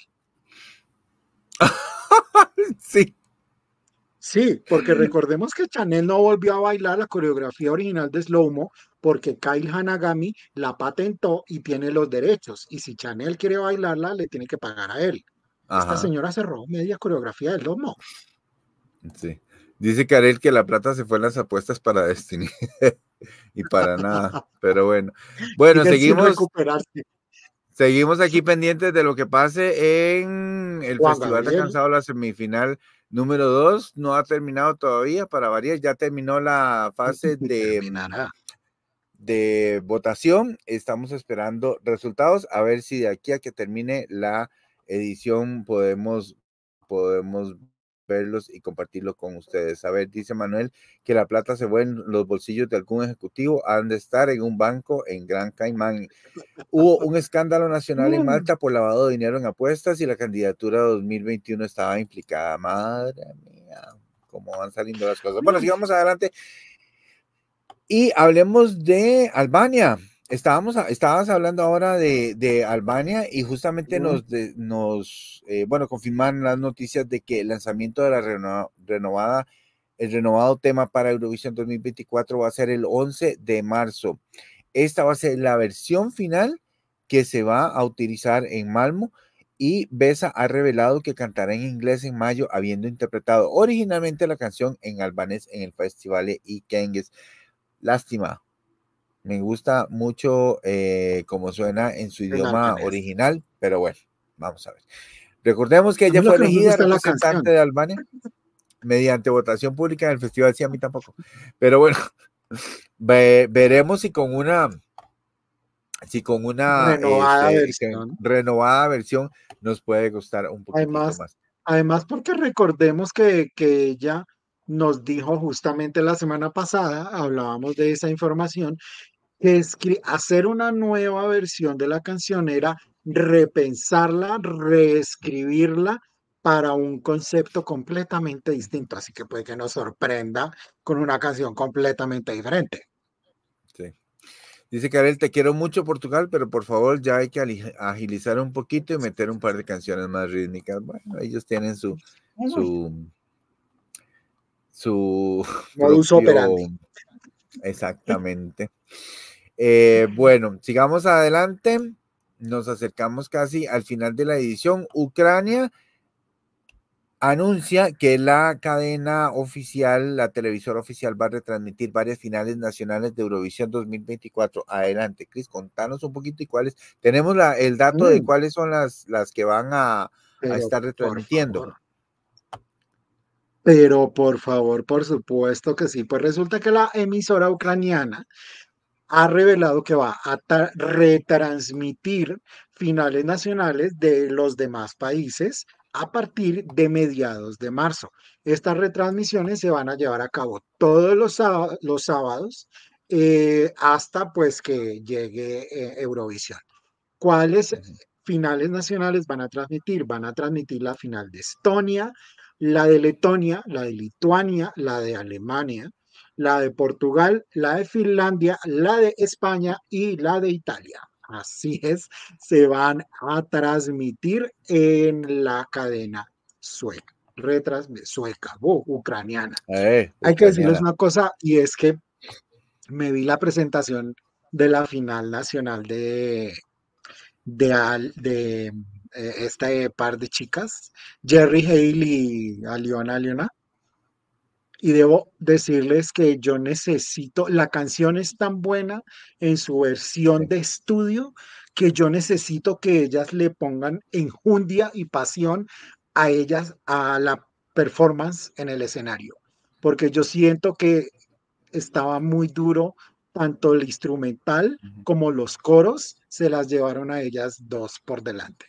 Sí, Sí, porque recordemos que Chanel no volvió a bailar la coreografía original de Slow Mo porque Kyle Hanagami la patentó y tiene los derechos. Y si Chanel quiere bailarla, le tiene que pagar a él. Esta Ajá, señora se robó media coreografía del Lomo. sí. Dice Karel que la plata se fue en las apuestas para Destiny y para nada, pero bueno. Bueno, Siguen sin seguimos. recuperarse. Seguimos aquí pendientes de lo que pase en el Juan Festival de Gabriel Cansado, la semifinal número 2. No ha terminado todavía, para variar. Ya terminó la fase terminará. de votación. Estamos esperando resultados. A ver si de aquí a que termine la edición podemos verlos y compartirlo con ustedes. A ver, dice Manuel que la plata se fue en los bolsillos de algún ejecutivo. Han de estar en un banco en Gran Caimán. Hubo un escándalo nacional en Mm. Malta por lavado de dinero en apuestas y la candidatura 2021 estaba implicada. Madre mía, cómo van saliendo las cosas. Bueno, sigamos adelante y hablemos de Albania. Estabas hablando ahora de Albania y justamente bueno, confirman las noticias de que el lanzamiento de la el renovado tema para Eurovisión 2024 va a ser el 11 de marzo. Esta va a ser la versión final que se va a utilizar en Malmo y Besa ha revelado que cantará en inglés en mayo, habiendo interpretado originalmente la canción en albanés en el festival Ikenges. Lástima, me gusta mucho cómo suena en su El idioma albanés. original, pero bueno, vamos a ver. Recordemos que A mí ella lo fue que no me elegida gusta es la representante canción. de Albania mediante votación pública en el festival, sí, a mí tampoco. Pero bueno, veremos si con una Renovada versión. renovada versión nos puede gustar un poquitito Además, más. además porque recordemos que ella nos dijo justamente la semana pasada, hablábamos de esa información, que hacer una nueva versión de la canción era repensarla, reescribirla para un concepto completamente distinto. Así que puede que nos sorprenda con una canción completamente diferente. Sí. Dice Karel, te quiero mucho Portugal, pero por favor ya hay que agilizar un poquito y meter un par de canciones más rítmicas. Bueno, ellos tienen su, su Modus propio, operandi. exactamente. Bueno, sigamos adelante. Nos acercamos casi al final de la edición. Ucrania anuncia que la cadena oficial, la televisora oficial, va a retransmitir varias finales nacionales de Eurovisión 2024. Adelante, Cris, contanos un poquito y cuáles. Tenemos el dato de Mm, cuáles son las que van a pero estar por retransmitiendo. favor. Pero por favor, por supuesto que sí. Pues resulta que la emisora ucraniana ha revelado que va a retransmitir finales nacionales de los demás países a partir de mediados de marzo. Estas retransmisiones se van a llevar a cabo todos los sábados hasta pues que llegue Eurovisión. ¿Cuáles finales nacionales van a transmitir? Van a transmitir la final de Estonia, la de Letonia, la de Lituania, la de Alemania, la de Portugal, la de Finlandia, la de España y la de Italia. Así es, se van a transmitir en la cadena sueca, sueca, ucraniana. Hay que decirles Ucraniana. una cosa y es que me vi la presentación de la final nacional de este par de chicas, Jerry Hale y Aliona, y debo decirles que yo necesito, la canción es tan buena en su versión Sí. de estudio que yo necesito que ellas le pongan enjundia y pasión a ellas, a la performance en el escenario, porque yo siento que estaba muy duro, tanto el instrumental como los coros se las llevaron a ellas dos por delante.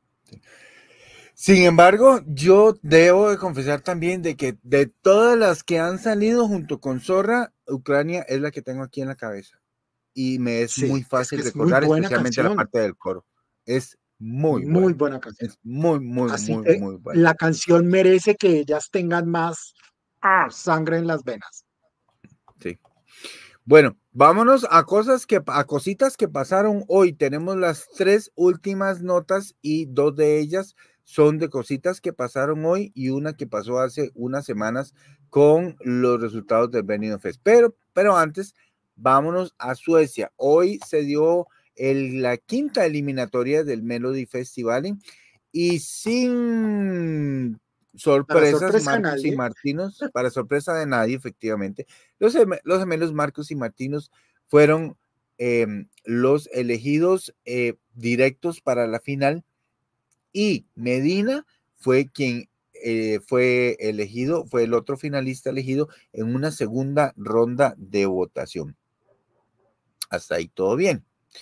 Sin embargo, yo debo de confesar también de que de todas las que han salido junto con Zorra, Ucrania es la que tengo aquí en la cabeza. Y me es muy Sí, es que fácil es muy recordar, buena especialmente la canción, parte del coro. Es muy muy buena. buena canción. Es muy, muy, Así muy, que muy buena. la canción merece que ellas tengan más sangre en las venas. Sí. Bueno, vámonos a a cositas que pasaron hoy. Tenemos las tres últimas notas y dos de ellas son de cositas que pasaron hoy y una que pasó hace unas semanas con los resultados del Benidorm Fest. Pero antes, vámonos a Suecia. Hoy se dio la quinta eliminatoria del Melody Festival Y sin Para sorpresas, sorpresa de Marcos y nadie. Martínez, para sorpresa de nadie, efectivamente, los gemelos Marcos y Martínez fueron los elegidos directos para la final, y Medina fue quien fue elegido, fue el otro finalista elegido en una segunda ronda de votación. Hasta ahí todo bien.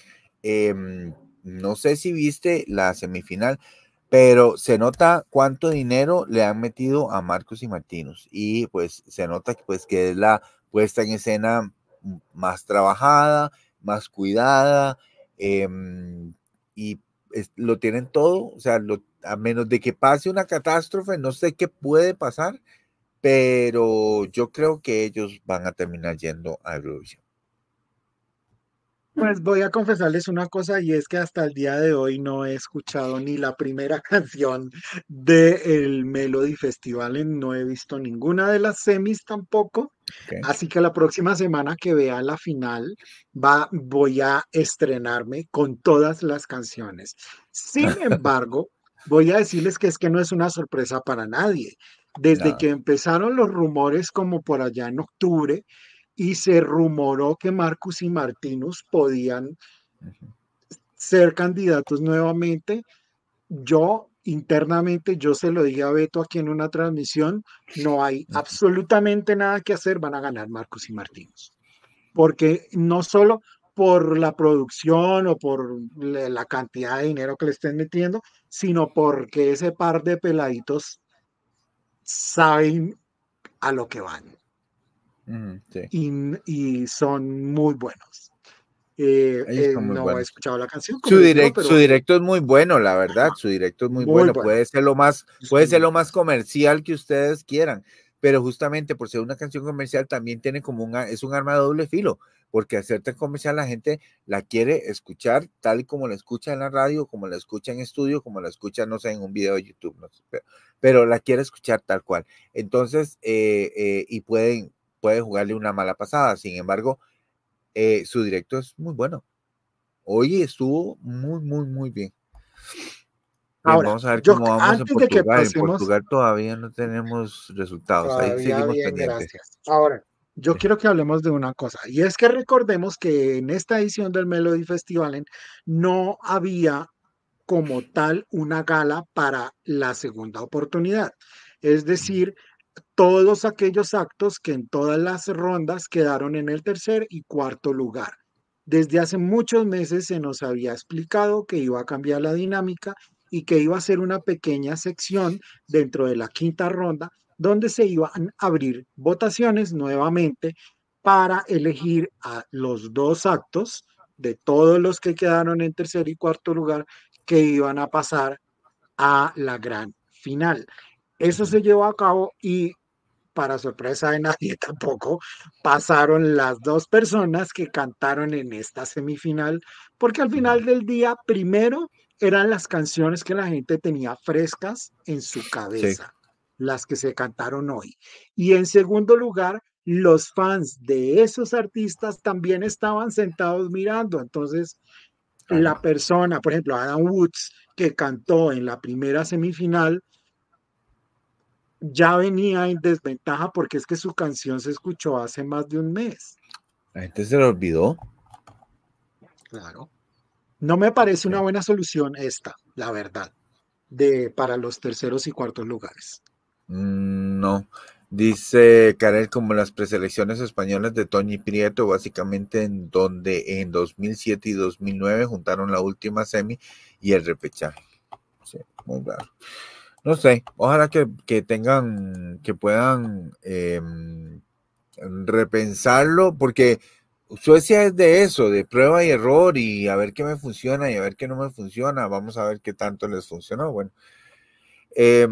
No sé si viste la semifinal, pero se nota cuánto dinero le han metido a Marcos y Martínez, y pues se nota pues que es la puesta en escena más trabajada, más cuidada, y lo tienen todo, o sea, a menos de que pase una catástrofe, no sé qué puede pasar, pero yo creo que ellos van a terminar yendo a Eurovisión. Pues voy a confesarles una cosa y es que hasta el día de hoy no he escuchado ni la primera canción del Melody Festival, no he visto ninguna de las semis tampoco, Okay. así que la próxima semana que vea la final voy a estrenarme con todas las canciones. Sin embargo, voy a decirles que es que no es una sorpresa para nadie. Desde Nada. que empezaron los rumores como por allá en octubre, y se rumoró que Marcus y Martinus podían Uh-huh. ser candidatos nuevamente. Yo internamente, yo se lo dije a Beto aquí en una transmisión, no hay absolutamente nada que hacer, van a ganar Marcus y Martinus. Porque no solo por la producción o por la cantidad de dinero que le estén metiendo, sino porque ese par de peladitos saben a lo que van Uh-huh. Sí. y son muy buenos. Ellos son muy No he buenos. escuchado la canción, como Su les digo, directo, su pero directo es muy bueno, la verdad. Su directo es muy muy bueno. bueno. Puede ser lo más comercial que ustedes quieran, pero justamente por ser una canción comercial también tiene como es un arma de doble filo, porque al ser tan comercial la gente la quiere escuchar tal y como la escucha en la radio, como la escucha en estudio, como la escucha, no sé, en un video de YouTube, no sé, pero la quiere escuchar tal cual. Entonces, y pueden jugarle una mala pasada. Sin embargo, su directo es muy bueno. Hoy estuvo muy, muy, muy bien. Bien, Ahora, vamos a ver yo cómo vamos en antes de que Portugal. En pasemos, Portugal todavía no tenemos resultados. Ahí todavía seguimos bien, pendientes. gracias. Ahora, yo Sí. quiero que hablemos de una cosa, y es que recordemos que en esta edición del Melody Festival no había como tal una gala para la segunda oportunidad. Es decir, todos aquellos actos que en todas las rondas quedaron en el tercer y cuarto lugar. Desde hace muchos meses se nos había explicado que iba a cambiar la dinámica y que iba a ser una pequeña sección dentro de la quinta ronda donde se iban a abrir votaciones nuevamente para elegir a los dos actos de todos los que quedaron en tercer y cuarto lugar que iban a pasar a la gran final. Eso Ujú. se llevó a cabo y para sorpresa de nadie tampoco, pasaron las dos personas que cantaron en esta semifinal, porque al Ujú. final del día, primero eran las canciones que la gente tenía frescas en su Sí, cabeza, las que se cantaron hoy. Y en segundo lugar, los fans de esos artistas también estaban sentados mirando. Entonces, claro. la persona, por ejemplo, Adam Woods, que cantó en la primera semifinal, ya venía en desventaja porque es que su canción se escuchó hace más de un mes. La gente se lo olvidó. Claro. No me parece una Sí. buena solución esta, la verdad, para los terceros y cuartos lugares. No. Dice Karel, como las preselecciones españolas de Toñi Prieto, básicamente en donde en 2007 y 2009 juntaron la última semi y el repechaje. Sí, muy raro. No sé, ojalá que tengan, que puedan repensarlo, porque Suecia es de eso, de prueba y error, y a ver qué me funciona y a ver qué no me funciona. Vamos a ver qué tanto les funcionó. Bueno, eh,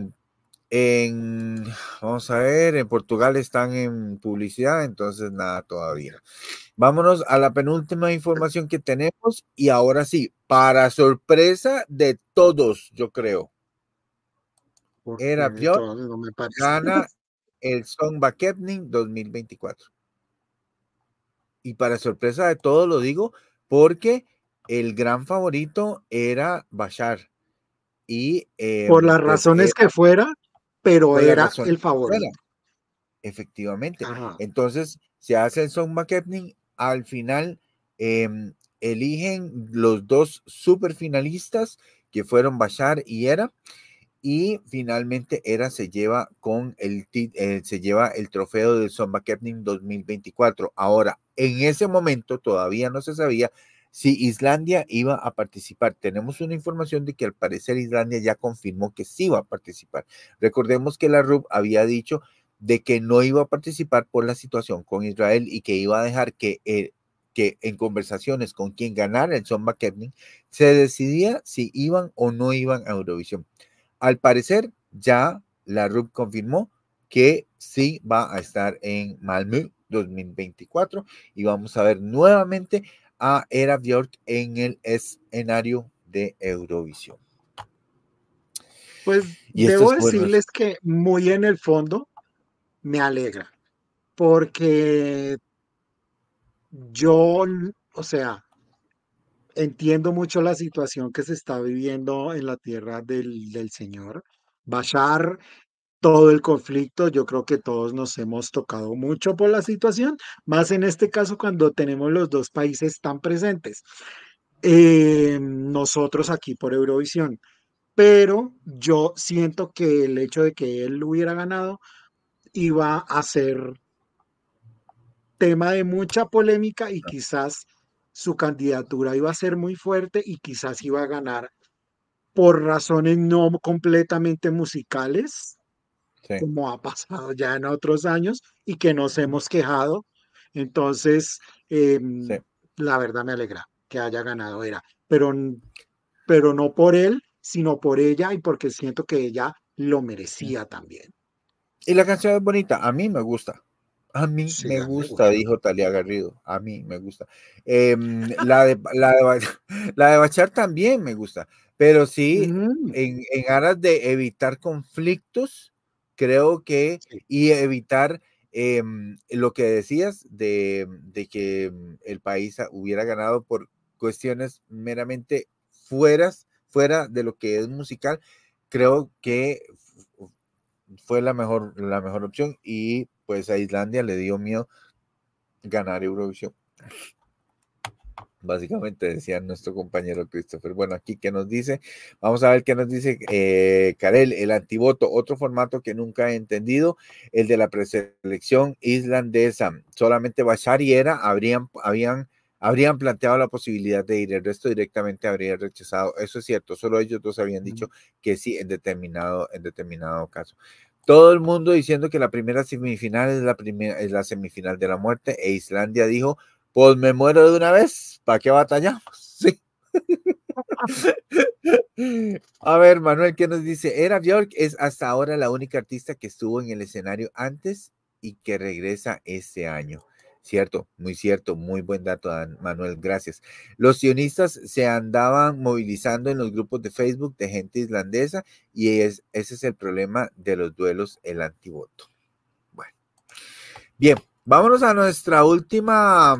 en, vamos a ver, en Portugal están en publicidad, entonces nada todavía. Vámonos a la penúltima información que tenemos, y ahora sí, para sorpresa de todos, yo creo, Porque Era de Björk todos no me parece. gana el Songvakeppning 2024. Y para sorpresa de todos lo digo porque el gran favorito era Bashar. y Por las pues razones que fuera, pero por las era razones el que fuera, favorito. efectivamente. Ajá. Entonces se hace el song McKechnie, al final eligen los dos super finalistas que fueron Bashar y Era, y finalmente Era se lleva se lleva el trofeo del Song McKechnie 2024. Ahora, en ese momento todavía no se sabía si Islandia iba a participar. Tenemos una información de que al parecer Islandia ya confirmó que sí iba a participar. Recordemos que la RUB había dicho de que no iba a participar por la situación con Israel y que iba a dejar que en conversaciones con quien ganara el Song McKechnie se decidía si iban o no iban a Eurovisión. Al parecer, ya la RUB confirmó que sí va a estar en Malmö 2024 y vamos a ver nuevamente a Era Björk en el escenario de Eurovisión. Pues Y esto debo es bueno. decirles que muy en el fondo me alegra, porque yo, o sea, entiendo mucho la situación que se está viviendo en la tierra del señor Bashar, todo el conflicto. Yo creo que todos nos hemos tocado mucho por la situación, más en este caso cuando tenemos los dos países tan presentes. Nosotros aquí por Eurovisión, pero yo siento que el hecho de que él hubiera ganado iba a ser tema de mucha polémica y quizás su candidatura iba a ser muy fuerte y quizás iba a ganar por razones no completamente musicales, Sí, como ha pasado ya en otros años y que nos hemos quejado. Entonces, sí. la verdad me alegra que haya ganado Era, pero no por él, sino por ella y porque siento que ella lo merecía también. Y la canción es bonita, a mí me gusta. A mí Sí, me a mí me gusta, gusta. dijo Talia Garrido. A mí me gusta. La de Bachar también me gusta. Pero sí, Mm, en aras de evitar conflictos, creo que, sí. y evitar lo que decías de que el país hubiera ganado por cuestiones meramente fuera de lo que es musical, creo que fue la mejor opción y pues a Islandia le dio miedo ganar Eurovisión. Básicamente decía nuestro compañero Christopher. Bueno, aquí que nos dice, vamos a ver qué nos dice Karel, el antivoto, otro formato que nunca he entendido, el de la preselección islandesa. Solamente Bashar y Era habrían planteado la posibilidad de ir, el resto directamente habría rechazado. Eso es cierto, solo ellos dos habían dicho que sí en determinado caso. Todo el mundo diciendo que la primera semifinal es la semifinal de la muerte, e Islandia dijo pues me muero de una vez, ¿para qué batallamos? Sí. A ver, Manuel, ¿qué nos dice? Era Björk es hasta ahora la única artista que estuvo en el escenario antes y que regresa este año. Cierto, muy buen dato, Manuel, gracias. Los sionistas se andaban movilizando en los grupos de Facebook de gente islandesa y ese es el problema de los duelos, el antivoto. Bueno, bien, vámonos a nuestra última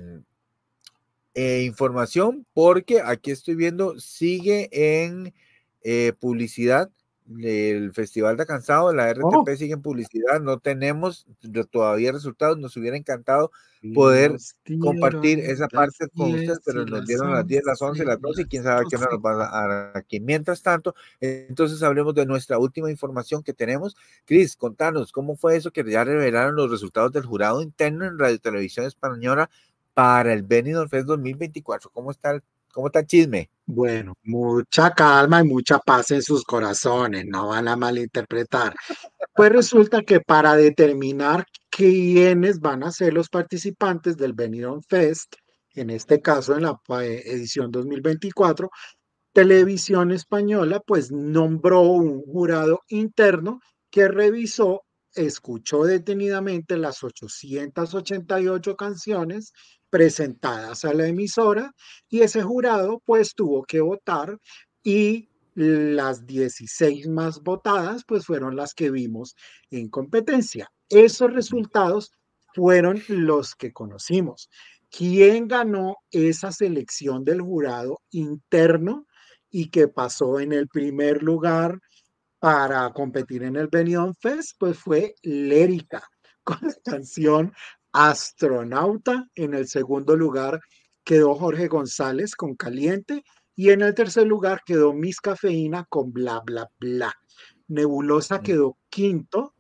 información porque aquí estoy viendo, sigue en publicidad el Festival de Cansado, la Oh, RTP sigue en publicidad, no tenemos todavía resultados, nos hubiera encantado y poder nos compartir dieron esa las parte con ustedes, 10 pero y nos las dieron las 10, las 11, 11 las y 12 y quién las sabe qué 12. nos va a dar aquí. Mientras tanto, entonces hablemos de nuestra última información que tenemos. Cris, contanos, ¿cómo fue eso que ya revelaron los resultados del jurado interno en Radio Televisión Española para el Benidorm Fest 2024? ¿Cómo está el chisme? Bueno, mucha calma y mucha paz en sus corazones, no van a malinterpretar. Pues resulta que para determinar quiénes van a ser los participantes del Benidorm Fest, en este caso en la edición 2024, Televisión Española pues nombró un jurado interno que revisó, escuchó detenidamente las 888 canciones presentadas a la emisora y ese jurado pues tuvo que votar y las 16 más votadas pues fueron las que vimos en competencia. Esos resultados fueron los que conocimos. ¿Quién ganó esa selección del jurado interno? y que pasó en el primer lugar para competir en el Benidorm Fest, pues fue Lérica, con la canción Astronauta. En el segundo lugar quedó Jorge González con Caliente y en el tercer lugar quedó Miss Cafeína con Bla Bla Bla. Nebulosa quedó quinto.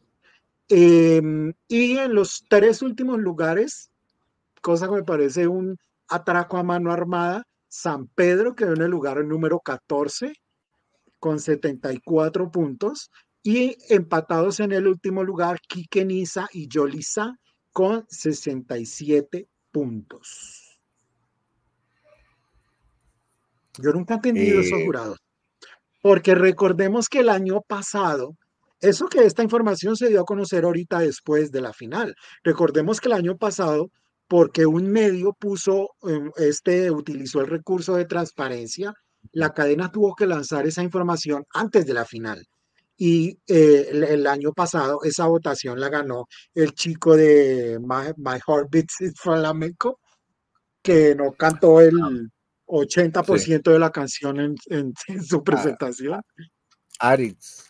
Y en los tres últimos lugares, cosa que me parece un atraco a mano armada, San Pedro quedó en el lugar número 14 con 74 puntos y empatados en el último lugar Quique Niza y Yolisa con 67 puntos. Yo nunca he entendido esos Eh, jurados, porque recordemos que el año pasado, eso que esta información se dio a conocer ahorita después de la final, recordemos que el año pasado, porque un medio utilizó el recurso de transparencia, la cadena tuvo que lanzar esa información antes de la final. Y el año pasado esa votación la ganó el chico de My Heart Beats It Flamenco, que no cantó el ochenta por sí, ciento de la canción en su a- presentación. Aritz,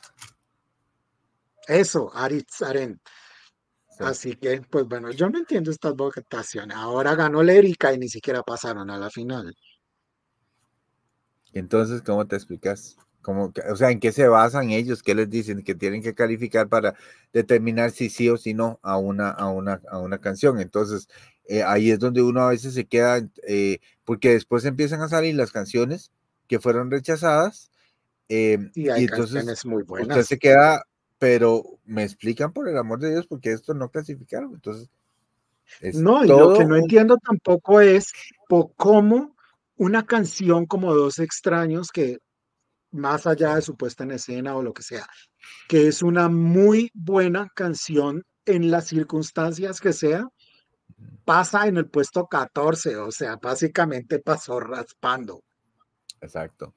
Eso, Aritz Aren. sí. Así que, pues bueno, yo no entiendo estas votaciones. Ahora ganó Lérica y ni siquiera pasaron a la final. Entonces, ¿cómo te explicas? O sea, ¿en qué se basan ellos? ¿Qué les dicen? Que tienen que calificar para determinar si sí o si no a una canción. Entonces, ahí es donde uno a veces se queda, porque después empiezan a salir las canciones que fueron rechazadas, Y hay y entonces canciones muy usted se buenas. queda, pero me explican por el amor de Dios, porque esto no clasificaron. Entonces, es No, y lo que todo no un... entiendo tampoco es por cómo una canción como Dos Extraños, que más Sí. allá de su puesta en escena o lo que sea, que es una muy buena canción en las circunstancias que sea, pasa en el puesto 14, o sea, básicamente pasó raspando. Exacto.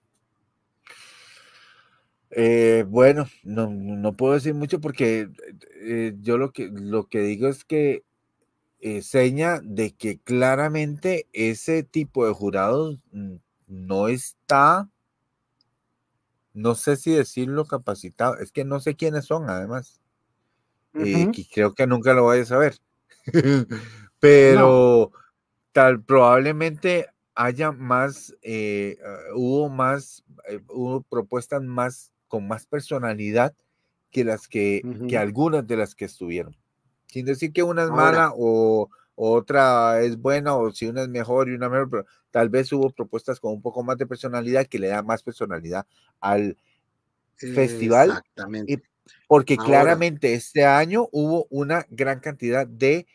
Bueno, no puedo decir mucho porque yo lo que digo es que seña de que claramente ese tipo de jurados no está, no sé si decirlo capacitado, es que no sé quiénes son además, Ujú. que creo que nunca lo vaya a saber, No. pero tal probablemente haya más, hubo propuestas más con más personalidad que Ujú. algunas de las que estuvieron. Sin decir que una es Ahora, mala o otra es buena, o si una es mejor y una mejor, pero tal vez hubo propuestas con un poco más de personalidad que le da más personalidad al festival, exactamente. y porque Ahora, claramente este año hubo una gran cantidad de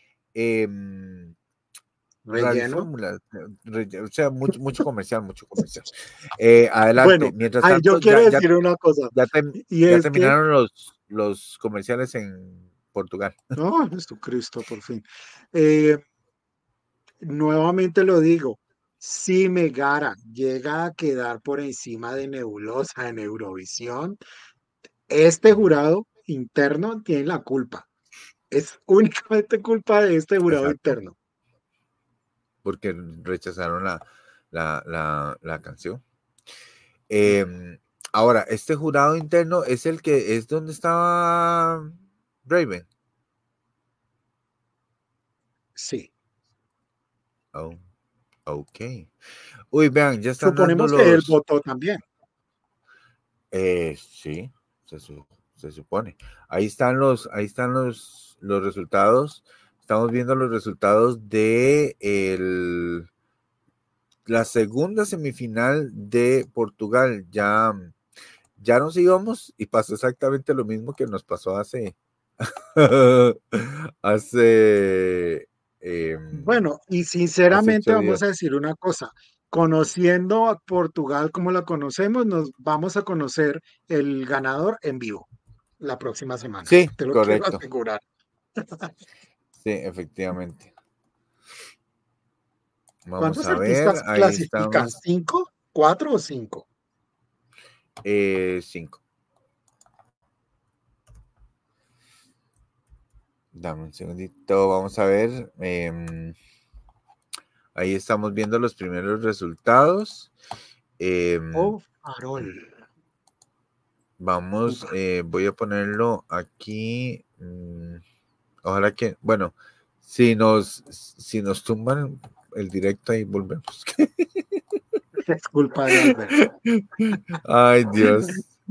relleno. radiofórmulas, o sea, mucho comercial, mucho comercial. Adelante, Bueno, mientras ay, yo tanto, quiero decir una cosa, ya, y ya es que, terminaron los comerciales en Portugal. oh, Jesucristo, por fin. Eh, Nuevamente lo digo, si Megara llega a quedar por encima de Nebulosa en Eurovisión, este jurado interno tiene la culpa. Es únicamente culpa de este jurado Exacto, interno. porque rechazaron la canción. Mm, Ahora, este jurado interno es el que es donde estaba Raven. sí, Oh, ok. Uy, vean, ya están dando suponemos que él los... votó también. Sí, se supone. Ahí están los resultados. Estamos viendo los resultados de la segunda semifinal de Portugal. Ya nos íbamos y pasó exactamente lo mismo que nos pasó hace, hace, Bueno, y hace sinceramente 8 días. vamos a decir una cosa. Conociendo a Portugal como la conocemos, nos vamos a conocer el ganador en vivo la próxima semana. Sí, Te lo quiero correcto. asegurar. Sí, efectivamente. Vamos ¿Cuántos a ver, artistas ahí clasifican? estamos. ¿Cinco? ¿Cuatro o cinco? 5. Dame un segundito, vamos a ver. Ahí estamos viendo los primeros resultados. em, Oh. Carol. Vamos, voy a ponerlo aquí. Ojalá que, bueno, si nos tumban el directo ahí volvemos. Es culpa de Alberto. Ay, Dios.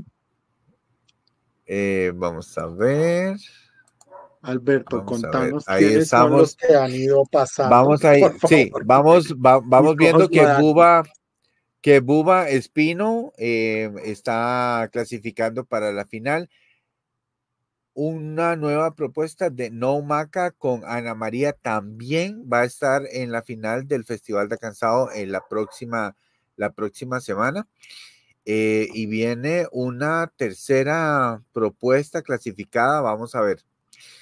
Vamos a ver. Alberto, Vamos a ver. contanos Ahí quiénes son los estamos. que han ido pasando, Vamos ahí. por Sí, favor. vamos Mis ojos viendo guadaña. que Buba Espino está clasificando para la final. Una nueva propuesta de No Maca con Ana María también va a estar en la final del Festival de Cansado en la próxima semana. Y viene una tercera propuesta clasificada. Vamos a ver.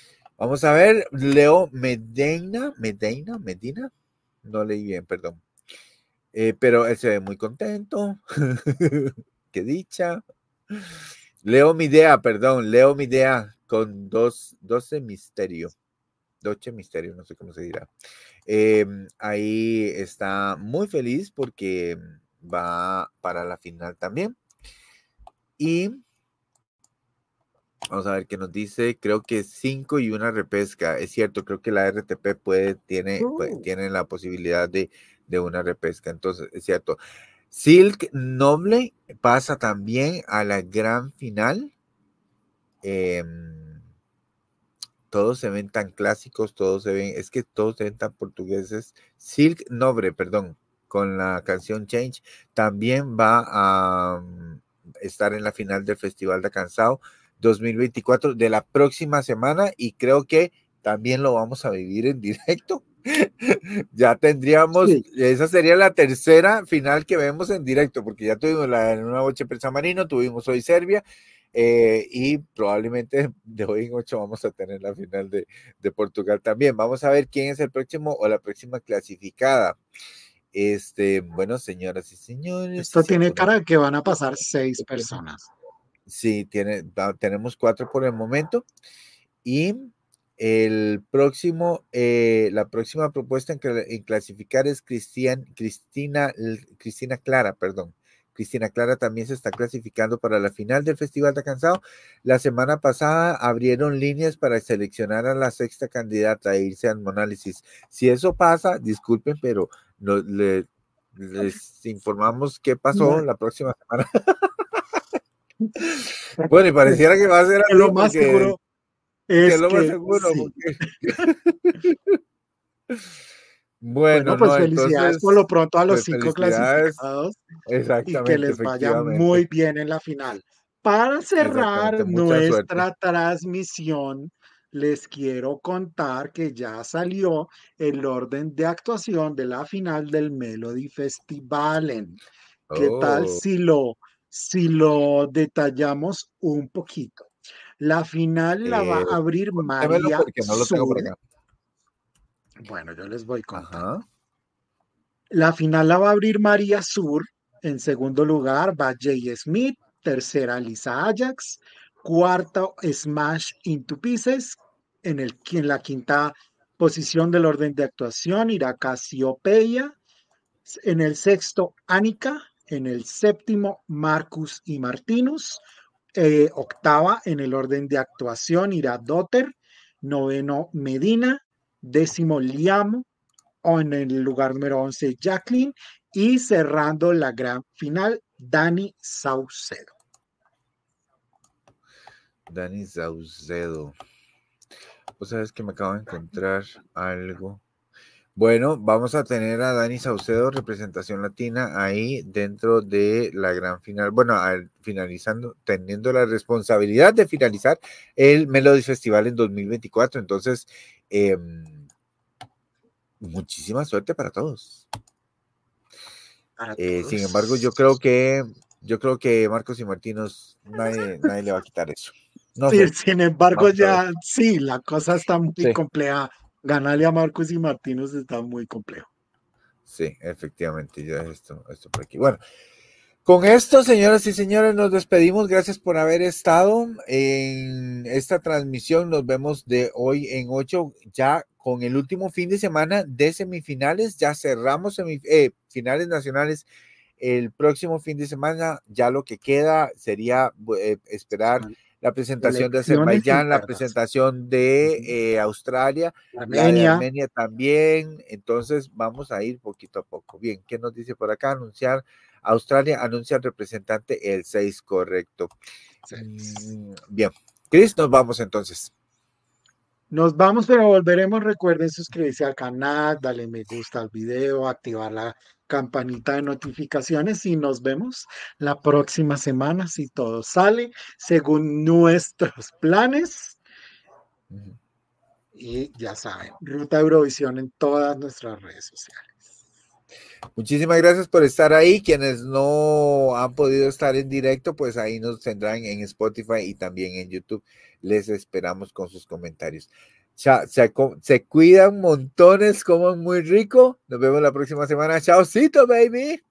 Leo Medina. No leí bien, perdón. Pero él se ve muy contento. Qué dicha. Leo Midea con 12 misterio, no sé cómo se dirá. Ahí está muy feliz porque va para la final también. Y vamos a ver qué nos dice. Creo que 5 y una repesca. Es cierto, creo que la RTP tiene la posibilidad de una repesca. Entonces, es cierto. Silk Noble pasa también a la gran final. Todos se ven tan clásicos, todos se ven tan portugueses. Silk Nobre, perdón, con la canción Change, también va a estar en la final del Festival de Cansado 2024 de la próxima semana, y creo que también lo vamos a vivir en directo. Ya tendríamos, Sí. esa sería la tercera final que vemos en directo, porque ya tuvimos la en una noche per San Marino, tuvimos hoy Serbia, y probablemente de hoy en 8 vamos a tener la final de Portugal también. Vamos a ver quién es el próximo o la próxima clasificada. Bueno, señoras y señores, Esto tiene cara de que van a pasar 6 personas. Sí, tenemos 4 por el momento. Y la próxima propuesta en clasificar es Cristina Clara, perdón. Cristina Clara también se está clasificando para la final del Festival de Cansado. La semana pasada abrieron líneas para seleccionar a la sexta candidata e irse al Monálisis. Si eso pasa, disculpen, pero les informamos qué pasó la próxima semana. Bueno, y pareciera que va a ser Que así lo más porque seguro que es es lo más que seguro. sí. Bueno, Bueno, pues no, felicidades por entonces, lo pronto a los pues 5 felicidades. clasificados y que Exactamente, les vaya muy efectivamente. bien en la final. Para Exactamente, cerrar mucha suerte. nuestra transmisión, les quiero contar que ya salió el orden de actuación de la final del Melody Festivalen. ¿Qué tal Oh, si lo detallamos un poquito? La final la va a abrir contémelo María porque no lo tengo por Sur. acá. Bueno, yo les voy contando. Ajá. La final la va a abrir María Sur. En segundo lugar va Jay Smith. Tercera, Lisa Ajax. Cuarta, Smash Into Pieces. En la quinta posición del orden de actuación irá Casiopeia. En el sexto, Annika. En el séptimo, Marcus y Martinus. Octava, en el orden de actuación irá Dotter. Noveno, Medina. Décimo, Liam, o en el lugar número 11, Jacqueline, y cerrando la gran final, Dani Saucedo. Dani Saucedo. Pues sabes que me acabo de encontrar algo. Bueno, vamos a tener a Dani Saucedo, representación latina, ahí dentro de la gran final. Bueno, teniendo la responsabilidad de finalizar el Melody Festival en 2024. Entonces, muchísima suerte para todos. Sin embargo, yo creo que Marcos y Martínez, nadie le va a quitar eso. No Sí, sé. sin embargo, Vamos a ver. ya sí, la cosa está muy Sí, compleja. Ganarle a Marcos y Martínez está muy complejo. sí, efectivamente. Ya esto por aquí. Bueno, con esto, señoras y señores, nos despedimos. Gracias por haber estado en esta transmisión. Nos vemos de hoy en 8, ya con el último fin de semana de semifinales. Ya cerramos finales nacionales el próximo fin de semana ya lo que queda sería esperar la presentación de Elecciones Azerbaiyán, la internas. presentación de Australia, la de Armenia. Armenia también. Entonces vamos a ir poquito a poco. Bien, ¿qué nos dice por acá? Australia anuncia al representante el 6, correcto. Bien, Chris, nos vamos entonces. Nos vamos, pero volveremos. Recuerden suscribirse al canal, darle me gusta al video, activar la campanita de notificaciones y nos vemos la próxima semana si todo sale según nuestros planes. Y ya saben, Ruta Eurovisión en todas nuestras redes sociales. Muchísimas gracias por estar ahí. Quienes no han podido estar en directo, pues ahí nos tendrán en Spotify y también en YouTube. Les esperamos con sus comentarios. Se cuidan montones, coman muy rico. Nos vemos la próxima semana. Chaucito, baby.